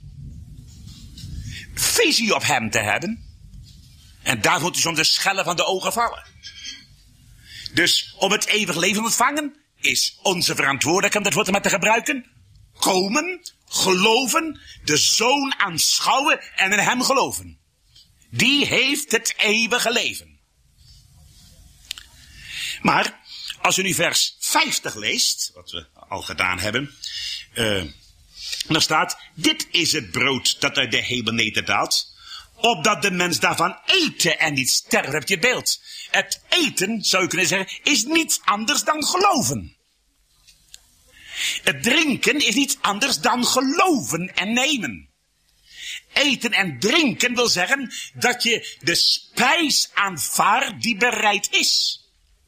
S1: Visie op hem te hebben. En daar moet dus om de schellen van de ogen vallen. Dus om het eeuwig leven te ontvangen, is onze verantwoordelijkheid om dat woord maar te gebruiken. Komen, geloven, de Zoon aanschouwen en in hem geloven. Die heeft het eeuwige leven. Maar, als u nu vers vijftig leest, wat we al gedaan hebben, uh, dan staat, dit is het brood dat uit de hemel nederdaalt, opdat de mens daarvan eten en niet sterven. Heb je het beeld? Het eten, zou je kunnen zeggen, is niets anders dan geloven. Het drinken is niets anders dan geloven en nemen. Eten en drinken wil zeggen dat je de spijs aanvaardt die bereid is.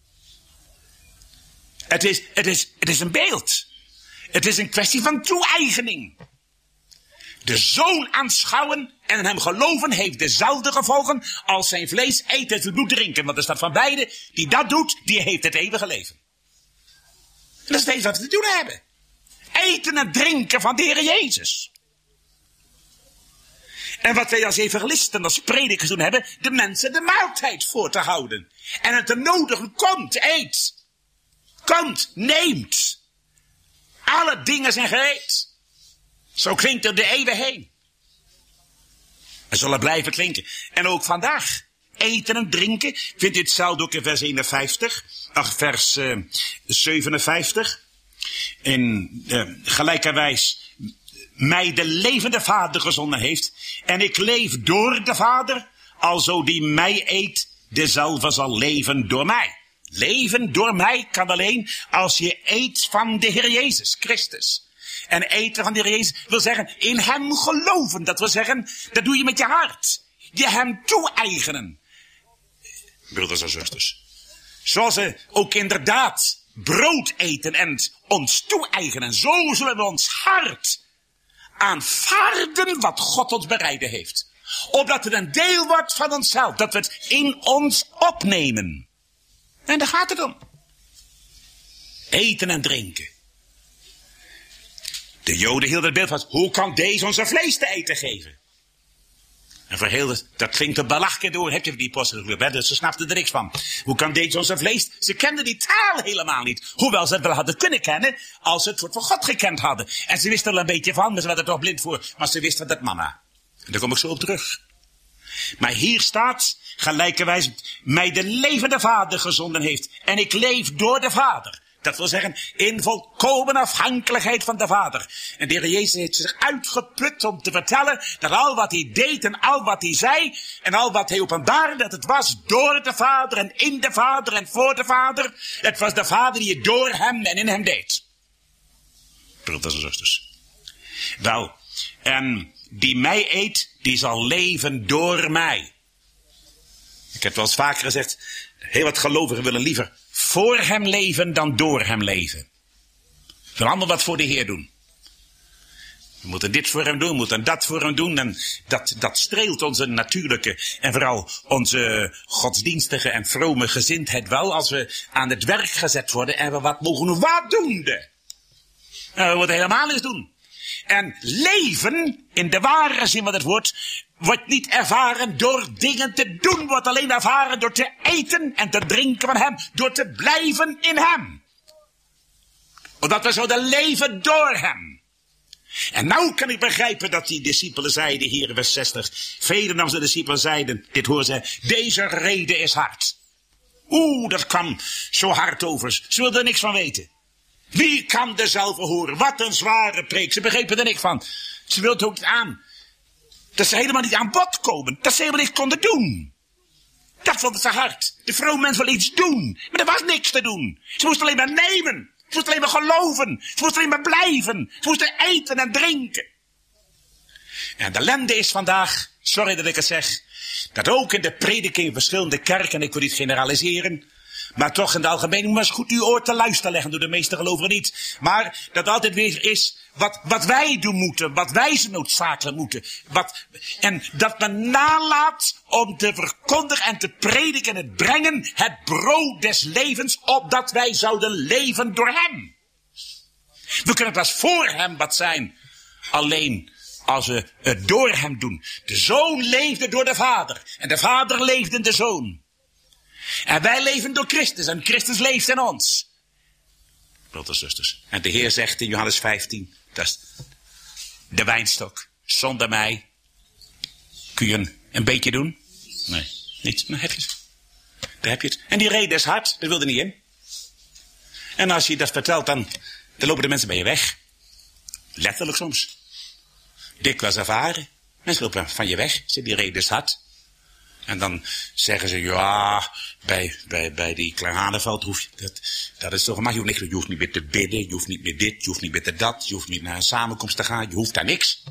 S1: Het is, het is, het is een beeld. Het is een kwestie van toe-eigening. De Zoon aanschouwen en in hem geloven heeft dezelfde gevolgen als zijn vlees eten en zijn bloed drinken. Want er staat van beide, die dat doet, die heeft het eeuwige leven. En dat is steeds wat we te doen hebben. Eten en drinken van de Heer Jezus. En wat wij als evangelisten, als predikers doen hebben, de mensen de maaltijd voor te houden. En het te nodigen, komt, eet. Komt, neemt. Alle dingen zijn gereed. Zo klinkt het de eeuwen heen. En zullen blijven klinken. En ook vandaag. Eten en drinken. Vindt u hetzelfde ook in vers eenenvijftig. Ach, vers uh, zevenenvijftig. In uh, gelijkerwijs mij de levende Vader gezonden heeft. En ik leef door de Vader. Alzo die mij eet, dezelfde zal leven door mij. Leven door mij kan alleen als je eet van de Heer Jezus Christus. En eten van de Heer Jezus wil zeggen in hem geloven. Dat wil zeggen, dat doe je met je hart. Je hem toe-eigenen. Broeders en zusters. Zoals we ook inderdaad brood eten en ons toe-eigenen. Zo zullen we ons hart aanvaarden wat God ons bereiden heeft. Opdat het een deel wordt van onszelf. Dat we het in ons opnemen. En daar gaat het om. Eten en drinken. De Joden hielden het beeld vast. Hoe kan deze onze vlees te eten geven? En voor heel, dat klinkt een belachelijk door. Heb je die apostelen, dus ze snapten er niks van. Hoe kan deze onze vlees? Ze kenden die taal helemaal niet. Hoewel ze het wel hadden kunnen kennen, als ze het woord van God gekend hadden. En ze wisten er een beetje van, maar ze werden er toch blind voor. Maar ze wisten dat manna. En daar kom ik zo op terug. Maar hier staat, gelijkerwijs mij de levende Vader gezonden heeft. En ik leef door de Vader. Dat wil zeggen, in volkomen afhankelijkheid van de Vader. En de Heer Jezus heeft zich uitgeput om te vertellen dat al wat hij deed en al wat hij zei en al wat hij openbaarde, dat het was door de Vader en in de Vader en voor de Vader. Het was de Vader die het door hem en in hem deed. broeders en zusters. Wel, en die mij eet, die zal leven door mij. Ik heb wel eens vaker gezegd, heel wat gelovigen willen liever voor hem leven dan door hem leven. We willen allemaal wat voor de Heer doen. We moeten dit voor hem doen, we moeten dat voor hem doen. En dat, dat streelt onze natuurlijke en vooral onze godsdienstige en vrome gezindheid wel. Als we aan het werk gezet worden en we wat mogen wat doen. En we moeten helemaal eens doen. En leven, in de ware zin van het woord, wordt niet ervaren door dingen te doen. Wordt alleen ervaren door te eten en te drinken van hem. Door te blijven in hem. Omdat we zouden leven door hem. En nou kan ik begrijpen dat die discipelen zeiden, hier in vers zestig. Velen van de discipelen zeiden, dit horen ze, deze rede is hard. Oeh, dat kwam zo hard over. Ze wilden er niks van weten. Wie kan dezelfde horen? Wat een zware preek. Ze begrepen er niks van. Ze wilden ook niet aan. Dat ze helemaal niet aan bod komen. Dat ze helemaal niks konden doen. Dat vonden ze hard. De vrome mens wil iets doen. Maar er was niks te doen. Ze moesten alleen maar nemen. Ze moesten alleen maar geloven. Ze moesten alleen maar blijven. Ze moesten eten en drinken. En de ellende is vandaag, sorry dat ik het zeg, dat ook in de prediking in verschillende kerken, en ik wil niet generaliseren, maar toch in het algemeen, maar is goed uw oor te luisteren leggen, door de meeste gelovigen niet. Maar dat altijd weer is wat, wat wij doen moeten, wat wij ze noodzakelijk moeten. Wat, en dat men nalaat om te verkondigen en te prediken en het brengen, het brood des levens, opdat wij zouden leven door hem. We kunnen pas voor hem wat zijn, alleen als we het door hem doen. De Zoon leefde door de Vader en de Vader leefde in de Zoon. En wij leven door Christus en Christus leeft in ons. Broeders en zusters. En de Heer zegt in Johannes vijftien, dat is de wijnstok. Zonder mij kun je een, een beetje doen? Nee, niet. Dan heb je het. Daar heb je het. En die reden is hard, dat wil er niet in. En als je dat vertelt, dan, dan lopen de mensen bij je weg. Letterlijk soms. Dikwijls ervaren. Mensen lopen van je weg, die reden is hard. En dan zeggen ze, ja, bij, bij, bij die Klein-Haneveld hoef je, dat, dat is toch een mag. Je hoeft, niet, je hoeft niet meer te bidden, je hoeft niet meer dit, je hoeft niet meer te dat, je hoeft niet naar een samenkomst te gaan, je hoeft daar niks.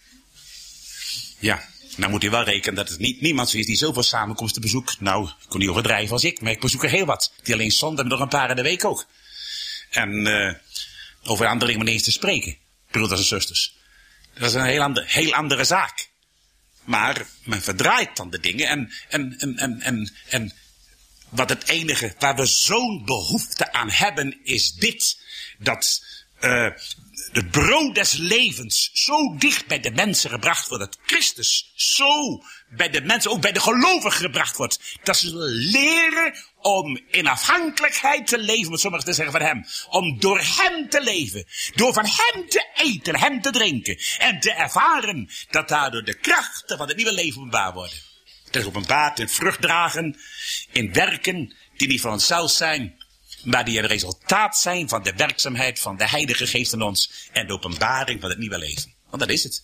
S1: Ja, nou moet je wel rekenen dat het niet, niemand zo is die zoveel samenkomsten bezoekt. Nou, ik kon niet overdrijven als ik, maar ik bezoek er heel wat. Die alleen zondag, nog een paar in de week ook. En uh, over andere dingen niet eens te spreken, broeders en zusters. Dat is een heel, ander, heel andere zaak. Maar men verdraait dan de dingen en, en, en, en, en, en wat het enige waar we zo'n behoefte aan hebben is dit. Dat uh, het brood des levens zo dicht bij de mensen gebracht wordt. Dat Christus zo bij de mensen, ook bij de gelovigen gebracht wordt. Dat ze zullen leren om in afhankelijkheid te leven, om sommigen te zeggen van hem. Om door hem te leven. Door van hem te eten, hem te drinken. En te ervaren dat daardoor de krachten van het nieuwe leven openbaar worden. Het is openbaard in vrucht dragen, in werken die niet van onszelf zijn, maar die een resultaat zijn van de werkzaamheid van de Heilige Geest in ons en de openbaring van het nieuwe leven. Want dat is het.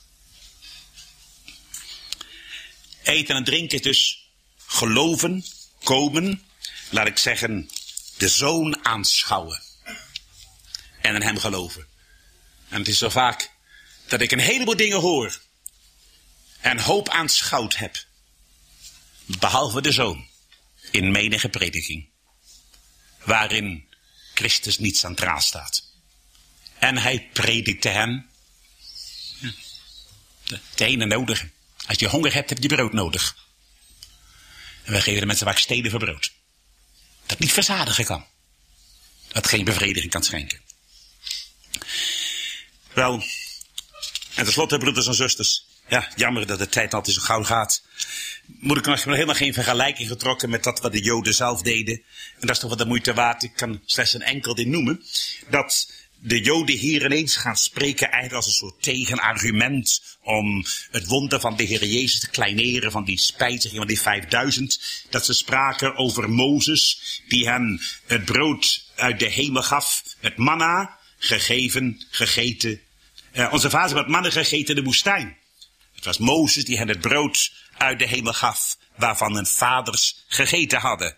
S1: Eten en drinken is dus geloven, komen, laat ik zeggen, de Zoon aanschouwen. En in hem geloven. En het is zo vaak dat ik een heleboel dingen hoor en hoop aanschouwd heb. Behalve de Zoon. In menige prediking. Waarin Christus niet centraal staat. En hij predikte hem. Ja, het ene nodige. Als je honger hebt, heb je brood nodig. En wij geven de mensen vaak steden voor brood. Dat niet verzadigen kan. Dat geen bevrediging kan schenken. Wel, en tenslotte, broeders en zusters. Ja, jammer dat de tijd altijd zo gauw gaat. Moet ik nog helemaal geen vergelijking getrokken met dat wat de Joden zelf deden. En dat is toch wat de moeite waard. Ik kan slechts een enkel ding noemen. Dat de Joden hier ineens gaan spreken eigenlijk als een soort tegenargument om het wonder van de Heer Jezus te kleineren, van die spijziging van die vijfduizend. Dat ze spraken over Mozes, die hen het brood uit de hemel gaf, het manna, gegeven, gegeten. Uh, onze vader had manna gegeten in de woestijn. Het was Mozes die hen het brood uit de hemel gaf, waarvan hun vaders gegeten hadden.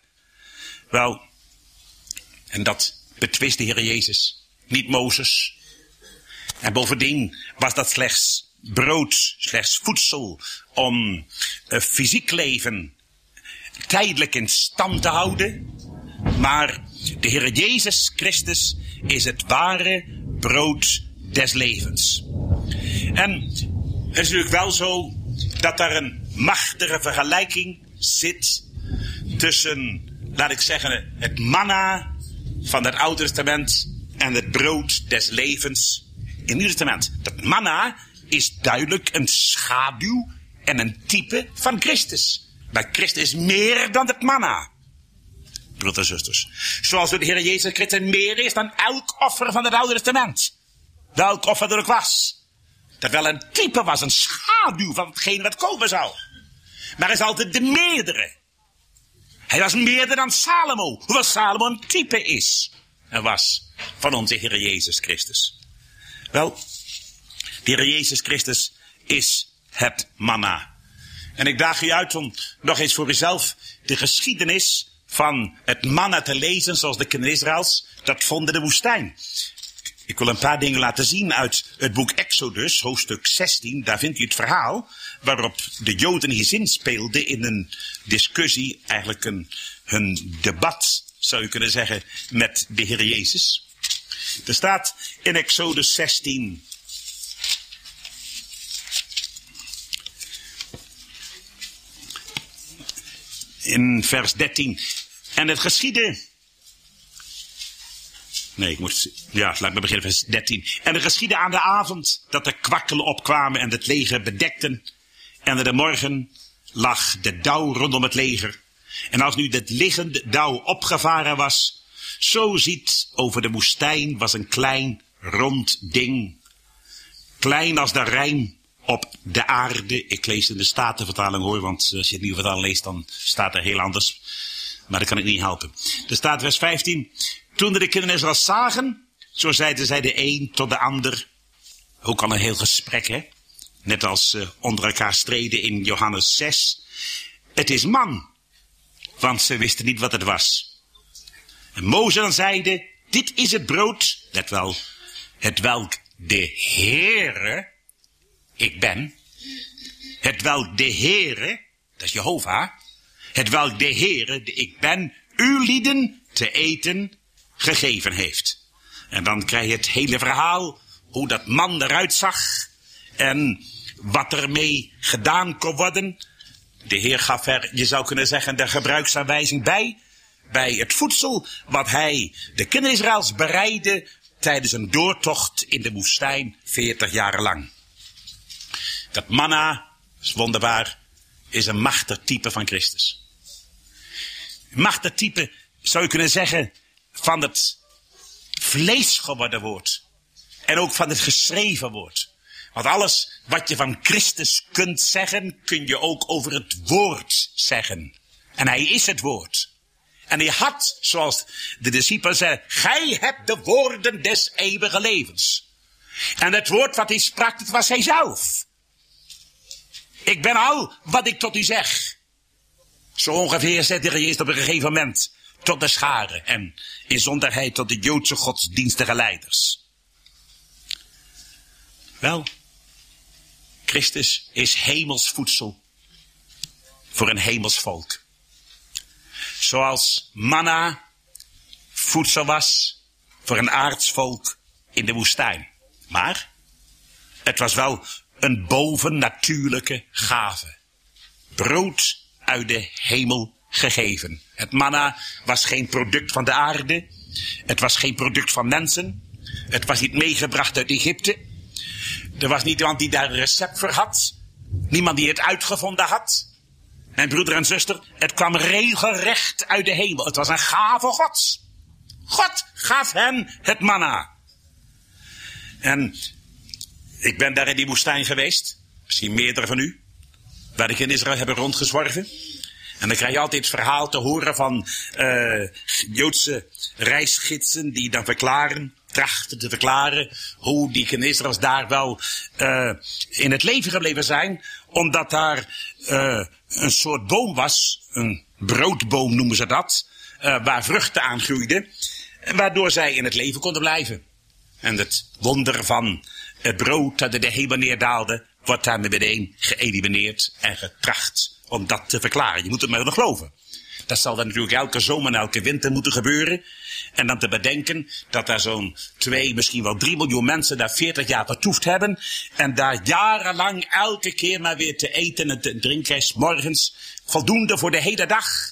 S1: Wel, en dat betwist de Heer Jezus. Niet Mozes, En bovendien was dat slechts brood, slechts voedsel om uh, fysiek leven tijdelijk in stand te houden. Maar de Heer Jezus Christus is het ware brood des levens. En het is natuurlijk wel zo dat daar een machtige vergelijking zit tussen, laat ik zeggen, het manna van het Oude Testament en het brood des levens in het Nieuwe Testament. Dat manna is duidelijk een schaduw en een type van Christus. Maar Christus is meer dan het manna. Broeders en zusters. Zoals de Heer Jezus Christus meer is dan elk offer van het Oude Testament. Welk offer er ook was. Dat wel een type was, een schaduw van hetgeen wat komen zou. Maar hij is altijd de meerdere. Hij was meerder dan Salomo. Hoewel Salomo een type is. En was van onze Heer Jezus Christus. Wel, de Heer Jezus Christus is het manna. En ik daag u uit om nog eens voor uzelf de geschiedenis van het manna te lezen zoals de kinderen Israëls dat vonden in de woestijn. Ik wil een paar dingen laten zien uit het boek Exodus, hoofdstuk zestien. Daar vindt u het verhaal waarop de Joden hier zin speelden in een discussie, eigenlijk een hun debat, zou je kunnen zeggen, met de Heer Jezus. Er staat in Exodus zestien... in vers dertien. En het geschiedde... Nee, ik moet... Ja, laat me beginnen, vers dertien. En het geschiedde aan de avond dat de kwakkelen opkwamen en het leger bedekten. En in de morgen lag de dauw rondom het leger. En als nu het liggende dauw opgevaren was, zo ziet over de woestijn was een klein rond ding. Klein als de rijm op de aarde. Ik lees in de Statenvertaling hoor, want als je het nieuwe vertaling leest, dan staat er heel anders. Maar dat kan ik niet helpen. Er staat vers vijftien. Toen de kinderen Israël zagen, zo zeiden zij de een tot de ander. Ook al een heel gesprek, hè? Net als uh, onder elkaar streden in Johannes zes. Het is man. Want ze wisten niet wat het was. En Mozes dan zeide, dit is het brood, let wel, het welk de Heere, ik ben, het welk de Heere, dat is Jehovah, het welk de Heere, de ik ben, u lieden te eten gegeven heeft. En dan krijg je het hele verhaal, hoe dat man eruit zag en wat ermee gedaan kon worden. De Heer gaf er, je zou kunnen zeggen, de gebruiksaanwijzing bij, bij het voedsel wat hij de kinderen Israëls bereidde tijdens een doortocht in de woestijn veertig jaren lang. Dat manna, is wonderbaar, is een machtig type van Christus. Een machtig type, zou je kunnen zeggen, van het vlees geworden woord. En ook van het geschreven woord. Want alles wat je van Christus kunt zeggen, kun je ook over het woord zeggen. En hij is het woord. En hij had, zoals de discipelen zeiden, gij hebt de woorden des eeuwige levens. En het woord wat hij sprak, dat was hij zelf. Ik ben al wat ik tot u zeg. Zo ongeveer zette de Jezus op een gegeven moment tot de schare en in zonderheid tot de Joodse godsdienstige leiders. Wel, Christus is hemels voedsel voor een hemels volk. Zoals manna voedsel was voor een aards volk in de woestijn. Maar het was wel een bovennatuurlijke gave. Brood uit de hemel gegeven. Het manna was geen product van de aarde. Het was geen product van mensen. Het was niet meegebracht uit Egypte. Er was niet iemand die daar een recept voor had. Niemand die het uitgevonden had. Mijn broeder en zuster, het kwam regelrecht uit de hemel. Het was een gave Gods. God gaf hen het manna. En ik ben daar in die woestijn geweest. Misschien meerdere van u. Waar ik in Israël hebben rondgezworven. En dan krijg je altijd het verhaal te horen van uh, Joodse reisgidsen die dan verklaren, trachten te verklaren hoe die Israëls daar wel uh, in het leven gebleven zijn. Omdat daar uh, een soort boom was, een broodboom noemen ze dat, uh, waar vruchten aan groeiden. Waardoor zij in het leven konden blijven. En het wonder van Het brood dat uit de hemel neerdaalde, wordt daarmee meteen geëlimineerd en getracht om dat te verklaren. Je moet het maar willen geloven. Dat zal dan natuurlijk elke zomer en elke winter moeten gebeuren. En dan te bedenken dat daar zo'n twee, misschien wel drie miljoen mensen daar veertig jaar vertoefd hebben. En daar jarenlang elke keer maar weer te eten en te drinken is morgens voldoende voor de hele dag.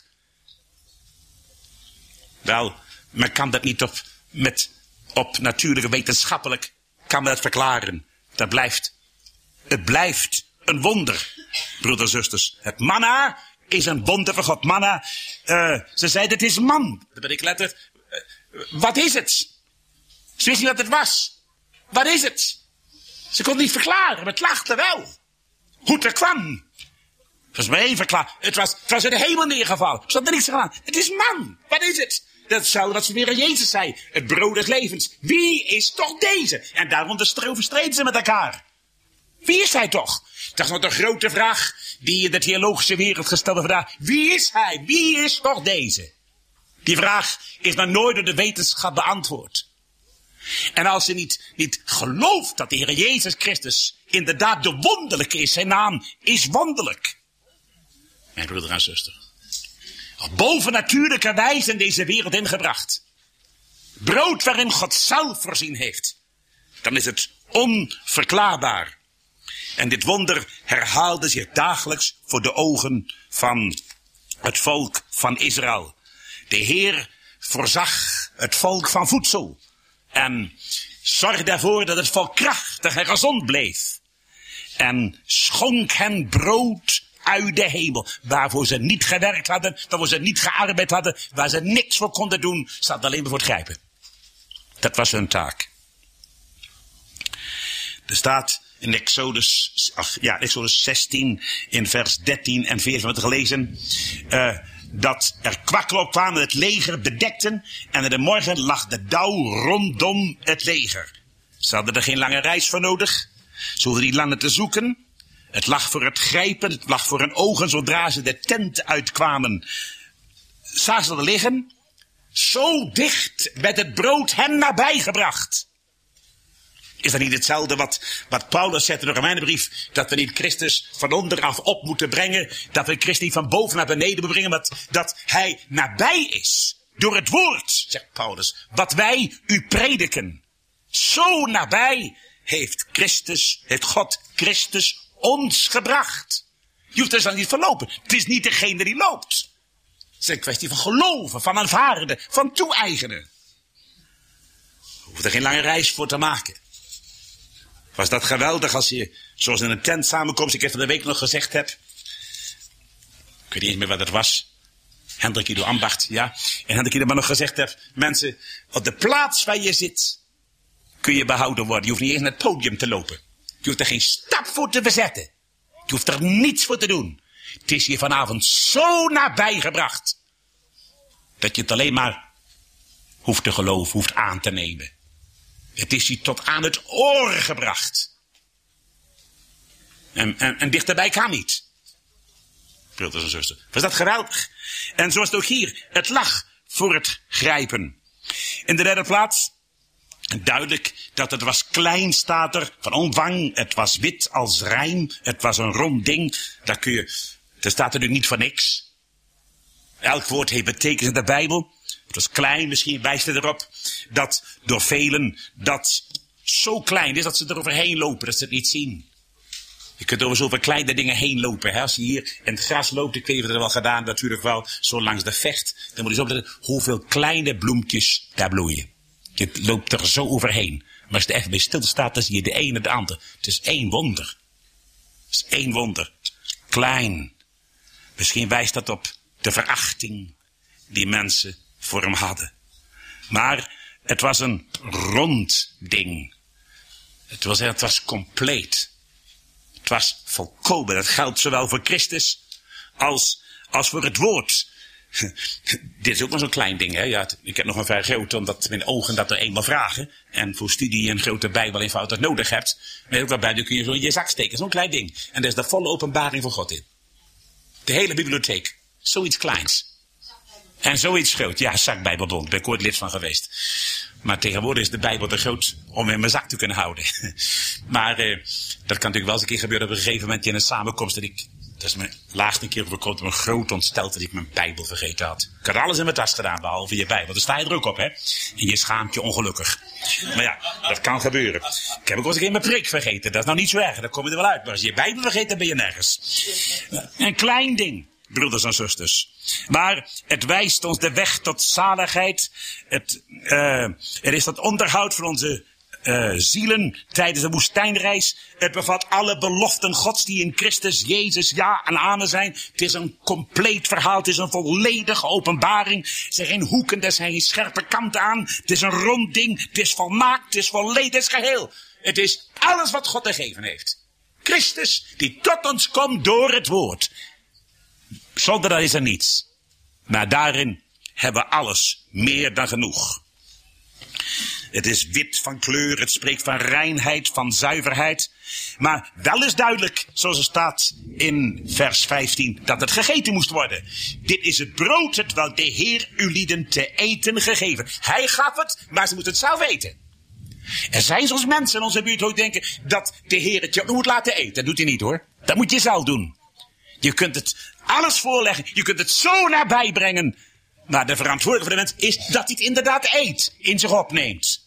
S1: Wel, men kan dat niet op, met, op natuurlijke wetenschappelijk, kan men dat verklaren. Dat blijft, het blijft een wonder, broeders en zusters. Het manna is een wonder van God. Manna, uh, ze zeiden het is man. Dat ben ik letterlijk. Uh, wat is het? Ze wisten niet wat het was. Wat is het? Ze kon het niet verklaren, maar het lachte wel. Hoe het er kwam. Het was maar één verklaar. Het was, het was uit de hemel neergevallen. Er zat er niks aan. Het is man. Wat is het? Dat zou wat ze weer aan Jezus zei. Het brood des levens. Wie is toch deze? En daarom verstreden ze met elkaar. Wie is hij toch? Dat is nog de grote vraag die in de theologische wereld gesteld wordt vandaag. Wie is hij? Wie is toch deze? Die vraag is nog nooit door de wetenschap beantwoord. En als je niet, niet gelooft dat de Heer Jezus Christus inderdaad de wonderlijke is, zijn naam is wonderlijk. Mijn broeder en zuster. Op bovennatuurlijke wijze in deze wereld ingebracht. Brood waarin God zelf voorzien heeft. Dan is het onverklaarbaar. En dit wonder herhaalde zich dagelijks voor de ogen van het volk van Israël. De Heer voorzag het volk van voedsel. En zorgde ervoor dat het volk krachtig en gezond bleef. En schonk hen brood uit de hemel. Waarvoor ze niet gewerkt hadden, waarvoor ze niet gearbeid hadden, waar ze niks voor konden doen. Ze hadden alleen maar voor het grijpen. Dat was hun taak. Er staat in Exodus, ach, ja, Exodus zestien, in vers dertien en veertien wordt gelezen, uh, dat er kwakkelen opkwamen, het leger bedekten, en in de morgen lag de dauw rondom het leger. Ze hadden er geen lange reis voor nodig, ze hoefden niet langer te zoeken. Het lag voor het grijpen, het lag voor hun ogen, zodra ze de tent uitkwamen. Zagen ze er liggen, zo dicht werd het brood hen nabijgebracht. Is dat niet hetzelfde wat, wat Paulus zegt in de Romeinenbrief? Dat we niet Christus van onderaf op moeten brengen. Dat we Christus niet van boven naar beneden moeten brengen. Maar dat hij nabij is. Door het woord, zegt Paulus. Wat wij u prediken. Zo nabij heeft Christus, heeft God Christus ons gebracht. Je hoeft er dan niet van lopen. Het is niet degene die loopt. Het is een kwestie van geloven, van aanvaarden, van toe-eigenen. Je hoeft er geen lange reis voor te maken. Was dat geweldig als je, zoals in een tent samenkomst, ik even de week nog gezegd heb. Ik weet niet eens meer wat het was. Hendrik Ido Ambacht, ja. En Hendrik Ido maar nog gezegd heb, mensen, op de plaats waar je zit, kun je behouden worden. Je hoeft niet eens naar het podium te lopen. Je hoeft er geen stap voor te verzetten. Je hoeft er niets voor te doen. Het is je vanavond zo nabij gebracht, dat je het alleen maar hoeft te geloven, hoeft aan te nemen. Het is je tot aan het oor gebracht. En, en, en dichterbij kan niet. Broeders en zusters. Was dat geweldig? En zoals het ook hier. Het lag voor het grijpen. In de derde plaats. Duidelijk dat het was klein, staat er, van omvang. Het was wit als rijm. Het was een rond ding. Daar kun je, er staat er natuurlijk niet voor niks. Elk woord heeft betekenis in de Bijbel. Het was klein, misschien wijst het erop dat door velen dat zo klein is dat ze er overheen lopen, dat ze het niet zien. Je kunt over zoveel kleine dingen heen lopen. Hè? Als je hier in het gras loopt, ik weet niet of je dat wel gedaan, natuurlijk wel, zo langs de Vecht, dan moet je eens opletten hoeveel kleine bloempjes daar bloeien. Je loopt er zo overheen. Maar als je er even bij stilstaat, dan zie je de ene en de ander. Het is één wonder. Het is één wonder. Klein. Misschien wijst dat op de verachting die mensen voor hem hadden. Maar het was een rond ding. Het was, het was compleet. Het was volkomen. Dat geldt zowel voor Christus als, als voor het woord. Dit is ook maar zo'n klein ding. Hè? Ja, ik heb nog een vrij groot, omdat mijn ogen dat er eenmaal vragen. En voor studie een grote Bijbel eenvoudig nodig hebt. Maar ook waarbij dan kun je zo in je zak steken. Zo'n klein ding. En daar is de volle openbaring van God in. De hele bibliotheek. Zoiets kleins. En zoiets groot. Ja, zakbijbelbond. Daar ben ik ooit lid van geweest. Maar tegenwoordig is de Bijbel te groot om in mijn zak te kunnen houden. Maar uh, dat kan natuurlijk wel eens een keer gebeuren op een gegeven moment in een samenkomst. Dat ik, dat is mijn laatste keer overkomen, een groot ontsteld dat ik mijn Bijbel vergeten had. Ik had alles in mijn tas gedaan, behalve je Bijbel. Daar sta je er ook op, hè. En je schaamt je ongelukkig. Maar ja, dat kan gebeuren. Ik heb ook wel eens een keer mijn preek vergeten. Dat is nou niet zo erg, daar kom je er wel uit. Maar als je je Bijbel vergeet, dan ben je nergens. Een klein ding. Broeders en zusters. Maar het wijst ons de weg tot zaligheid. Het, uh, het is dat onderhoud van onze uh, zielen tijdens de woestijnreis. Het bevat alle beloften Gods die in Christus Jezus ja en amen zijn. Het is een compleet verhaal. Het is een volledige openbaring. Er zijn geen hoeken, er zijn geen scherpe kanten aan. Het is een rond ding. Het is volmaakt. Het is volledig. Het is geheel. Het is alles wat God te geven heeft. Christus die tot ons komt door het woord. Zonder dat is er niets. Maar daarin hebben we alles meer dan genoeg. Het is wit van kleur, het spreekt van reinheid, van zuiverheid. Maar wel is duidelijk, zoals er staat in vers vijftien, dat het gegeten moest worden. Dit is het brood, het wel de Heer u lieden te eten gegeven. Hij gaf het, maar ze moeten het zelf eten. Er zijn soms mensen in onze buurt ook denken dat de Heer het je moet laten eten. Dat doet hij niet hoor. Dat moet je zelf doen. Je kunt het alles voorleggen. Je kunt het zo nabij brengen. Maar de verantwoordelijke voor de mens is dat hij het inderdaad eet. In zich opneemt.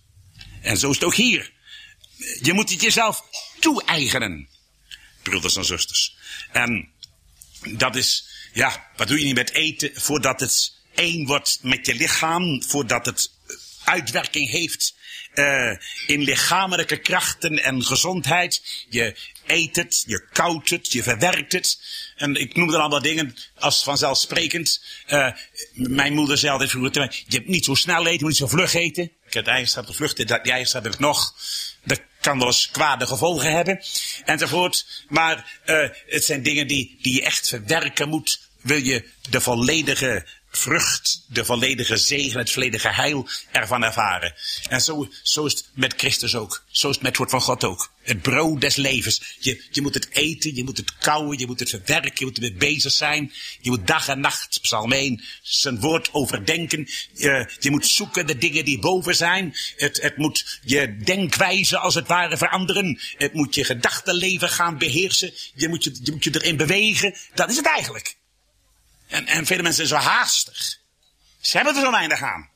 S1: En zo is het ook hier. Je moet het jezelf toe-eigenen. Broeders en zusters. En dat is, ja, wat doe je niet met eten voordat het één wordt met je lichaam. Voordat het uitwerking heeft uh, in lichamelijke krachten en gezondheid. Je eet het, je koudt het, je verwerkt het. En ik noem er allemaal dingen als vanzelfsprekend. Uh, mijn moeder zei altijd vroeger tegen mij, je hebt niet zo snel eten, je moet niet zo vlug eten. Ik heb de eigenschap, de vlucht, die eigenschap heb ik nog. Dat kan wel eens kwade gevolgen hebben. Enzovoort. Maar uh, het zijn dingen die, die je echt verwerken moet. Wil je de volledige vrucht, de volledige zegen, het volledige heil ervan ervaren. En zo, zo is het met Christus ook. Zo is het met het woord van God ook. Het brood des levens. Je, je moet het eten, je moet het kauwen, je moet het verwerken, je moet ermee bezig zijn. Je moet dag en nacht, Psalm één, zijn woord overdenken. Je, je moet zoeken de dingen die boven zijn. Het, het moet je denkwijze als het ware veranderen. Het moet je gedachtenleven gaan beheersen. Je moet je, je moet je erin bewegen. Dat is het eigenlijk. En, en vele mensen zijn zo haastig. Ze hebben er zo weinig aan.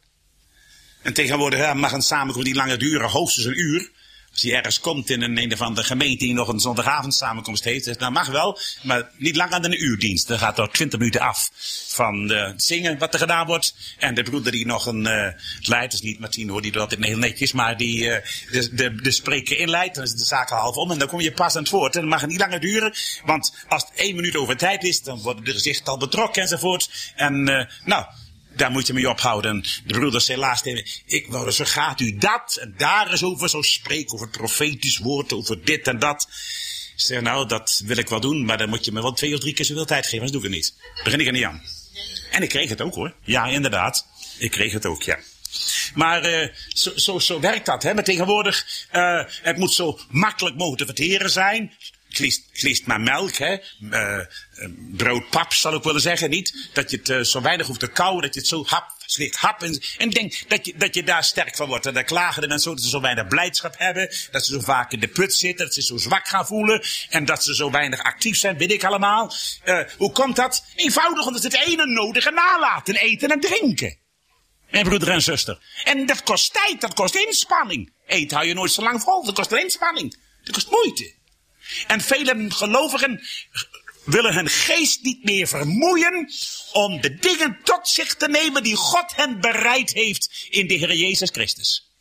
S1: En tegenwoordig ja, mag een samenkomst niet langer duren, hoogstens een uur. Als je ergens komt in een, een of andere gemeente die nog een zondagavond samenkomst heeft, dat nou mag wel, maar niet langer dan een uurdienst. Dan gaat er twintig minuten af van uh, het zingen wat er gedaan wordt. En de broeder die nog een uh, leidt, is niet Martien hoor, die doet altijd heel netjes, maar die uh, de, de, de spreker inleidt, dan is de zaak al half om en dan kom je pas aan het woord. En dan mag het niet langer duren, want als het één minuut over tijd is, dan worden de gezichten al betrokken enzovoort. En uh, nou... Daar moet je mee ophouden. De broeder zei laatst tegen me, ik wou zo gaat u dat en daar eens over zo spreken, over het profetisch woord, over dit en dat. Ik zei, nou, dat wil ik wel doen, maar dan moet je me wel twee of drie keer zoveel tijd geven, anders doe ik het niet. Daar begin ik er niet aan. En ik kreeg het ook hoor. Ja, inderdaad. Ik kreeg het ook, ja. Maar uh, zo, zo, zo werkt dat, hè. Maar tegenwoordig, uh, het moet zo makkelijk mogelijk te verteren zijn. Het liefst, het liefst maar melk, hè. Uh, brood, pap, zal ik willen zeggen, niet? Dat je het uh, zo weinig hoeft te kauwen, dat je het zo hap, slikt hap. En, en denk dat je, dat je daar sterk van wordt. En daar klagen de mensen zo dat ze zo weinig blijdschap hebben. Dat ze zo vaak in de put zitten, dat ze zo zwak gaan voelen. En dat ze zo weinig actief zijn, weet ik allemaal. Uh, hoe komt dat? Eenvoudig omdat ze het ene nodige nalaten, eten en drinken. Mijn broeder en zuster. En dat kost tijd, dat kost inspanning. Eten hou je nooit zo lang vol, dat kost inspanning. Dat kost moeite. En vele gelovigen willen hun geest niet meer vermoeien om de dingen tot zich te nemen die God hen bereid heeft in de Heer Jezus Christus.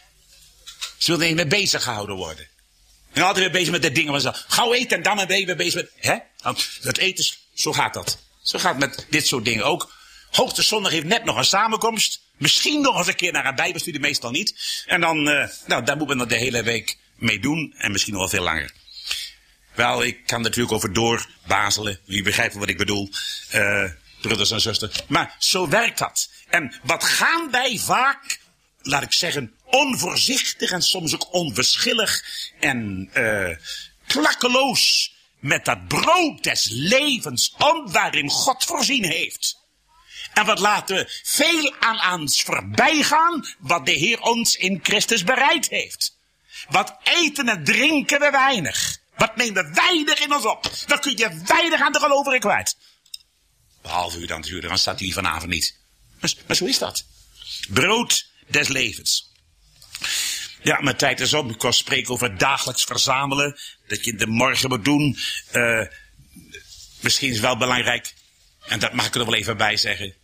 S1: Ze willen er mee bezig gehouden worden. En altijd weer bezig met de dingen van zo. Gauw eten en dan ben je weer bezig met, hè? Want het eten, zo gaat dat. Zo gaat het met dit soort dingen ook. Hoogste zondag heeft net nog een samenkomst. Misschien nog eens een keer naar een bijbelstudie, meestal niet. En dan, uh, nou, daar moet men er de hele week mee doen. En misschien nog wel veel langer. Wel, ik kan natuurlijk over doorbazelen. Jullie begrijpen wat ik bedoel. Uh, broeders en zusters. Maar zo werkt dat. En wat gaan wij vaak, laat ik zeggen, onvoorzichtig en soms ook onverschillig en uh, klakkeloos met dat brood des levens om waarin God voorzien heeft. En wat laten we veel aan ons voorbij gaan, wat de Heer ons in Christus bereid heeft. Wat eten en drinken we weinig. Wat nemen we weinig in ons op. Dan kun je weinig aan de gelovigen kwijt. Behalve u dan natuurlijk, dan staat u hier vanavond niet. Maar, maar zo is dat. Brood des levens. Ja, mijn tijd is op. Ik kan spreken over dagelijks verzamelen. Dat je in de morgen moet doen. Uh, misschien is wel belangrijk. En dat mag ik er wel even bij zeggen.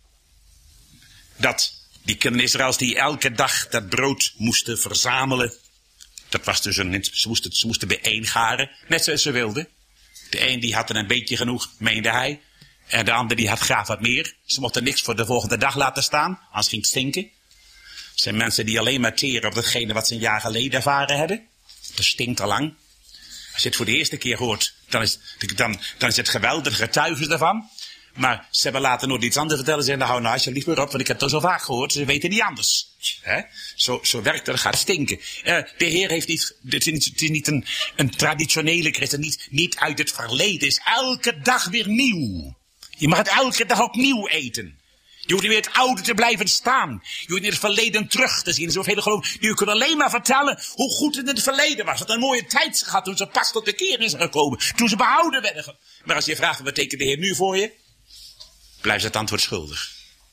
S1: Dat die kinderen Israëls die elke dag dat brood moesten verzamelen. Dat was dus een, ze moesten, ze moesten bijeengaren. Net zoals ze wilden. De een die had er een beetje genoeg, meende hij. En de ander die had graag wat meer. Ze mochten niks voor de volgende dag laten staan. Anders ging het stinken. Het zijn mensen die alleen maar teren op datgene wat ze een jaar geleden ervaren hebben. Dat stinkt al lang. Als je het voor de eerste keer hoort, dan is, dan, dan is het geweldig getuigen ervan. Maar ze hebben later nooit iets anders vertellen. Ze zeggen, nou hou nou alsjeblieft maar op, want ik heb het al zo vaak gehoord. Ze weten niet anders. He? Zo, zo werkt het, dat gaat stinken. Uh, de Heer heeft niet, het is niet, het is niet een, een traditionele christen, niet, niet uit het verleden. Het is elke dag weer nieuw. Je mag het elke dag opnieuw eten. Je hoeft niet meer het oude te blijven staan. Je hoeft niet het verleden terug te zien. Er zijn zoveel geloof. Je kunt alleen maar vertellen hoe goed het in het verleden was. Wat een mooie tijd ze gehad toen ze pas tot de keer is gekomen. Toen ze behouden werden. Maar als je vraagt, wat betekent de Heer nu voor je? Blijf ze het antwoord schuldig.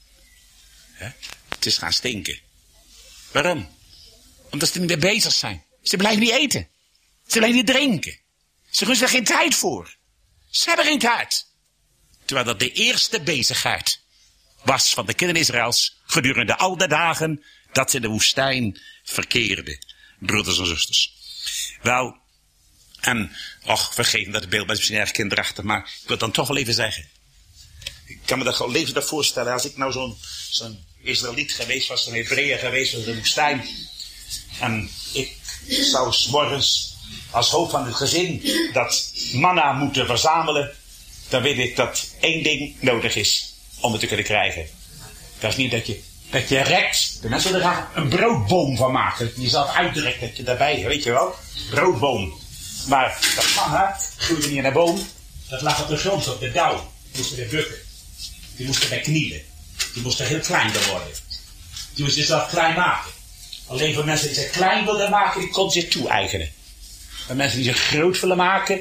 S1: He? Het is gaan stinken. Waarom? Omdat ze er niet mee bezig zijn. Ze blijven niet eten. Ze blijven niet drinken. Ze hebben er geen tijd voor. Ze hebben geen tijd. Terwijl dat de eerste bezigheid was van de kinderen Israëls gedurende al de dagen dat ze in de woestijn verkeerden. Broeders en zusters. Wel, en, och, vergeef me dat het beeld is misschien erg kinderachtig, maar ik wil het dan toch wel even zeggen. Ik kan me dat gewoon levendig voorstellen, als ik nou zo'n zo'n Israëliet geweest was, zo'n Hebreeër geweest was in de woestijn. En ik zou 's morgens als hoofd van het gezin dat manna moeten verzamelen. Dan weet ik dat één ding nodig is om het te kunnen krijgen. Dat is niet dat je, dat je rekt. De mensen willen er graag een broodboom van maken. Dat je jezelf uitrekt, dat je daarbij, weet je wel. Broodboom. Maar dat manna groeide niet in een boom. Dat lag op de grond, op de dauw. Die moesten weer bukken. Die moesten bij knielen. Die moesten heel klein worden. Die moesten zichzelf klein maken. Alleen voor mensen die zich klein wilden maken, die konden zich toe-eigenen. Maar mensen die zich groot willen maken,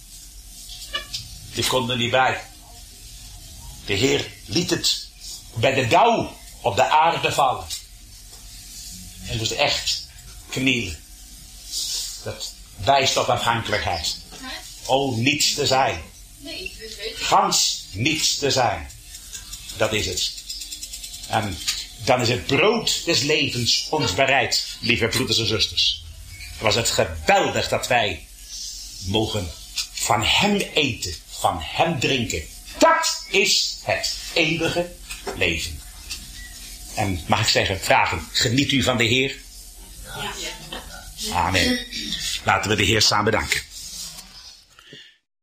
S1: die konden er niet bij. De Heer liet het bij de dauw op de aarde vallen. En moest echt knielen. Dat wijst op afhankelijkheid. Oh, niets te zijn. Gans niets te zijn. Dat is het. En dan is het brood des levens ons bereid, lieve broeders en zusters. Was het geweldig dat wij mogen van hem eten, van hem drinken. Dat is het eeuwige leven. En mag ik zeggen, vragen, geniet u van de Heer? Amen. Laten we de Heer samen danken.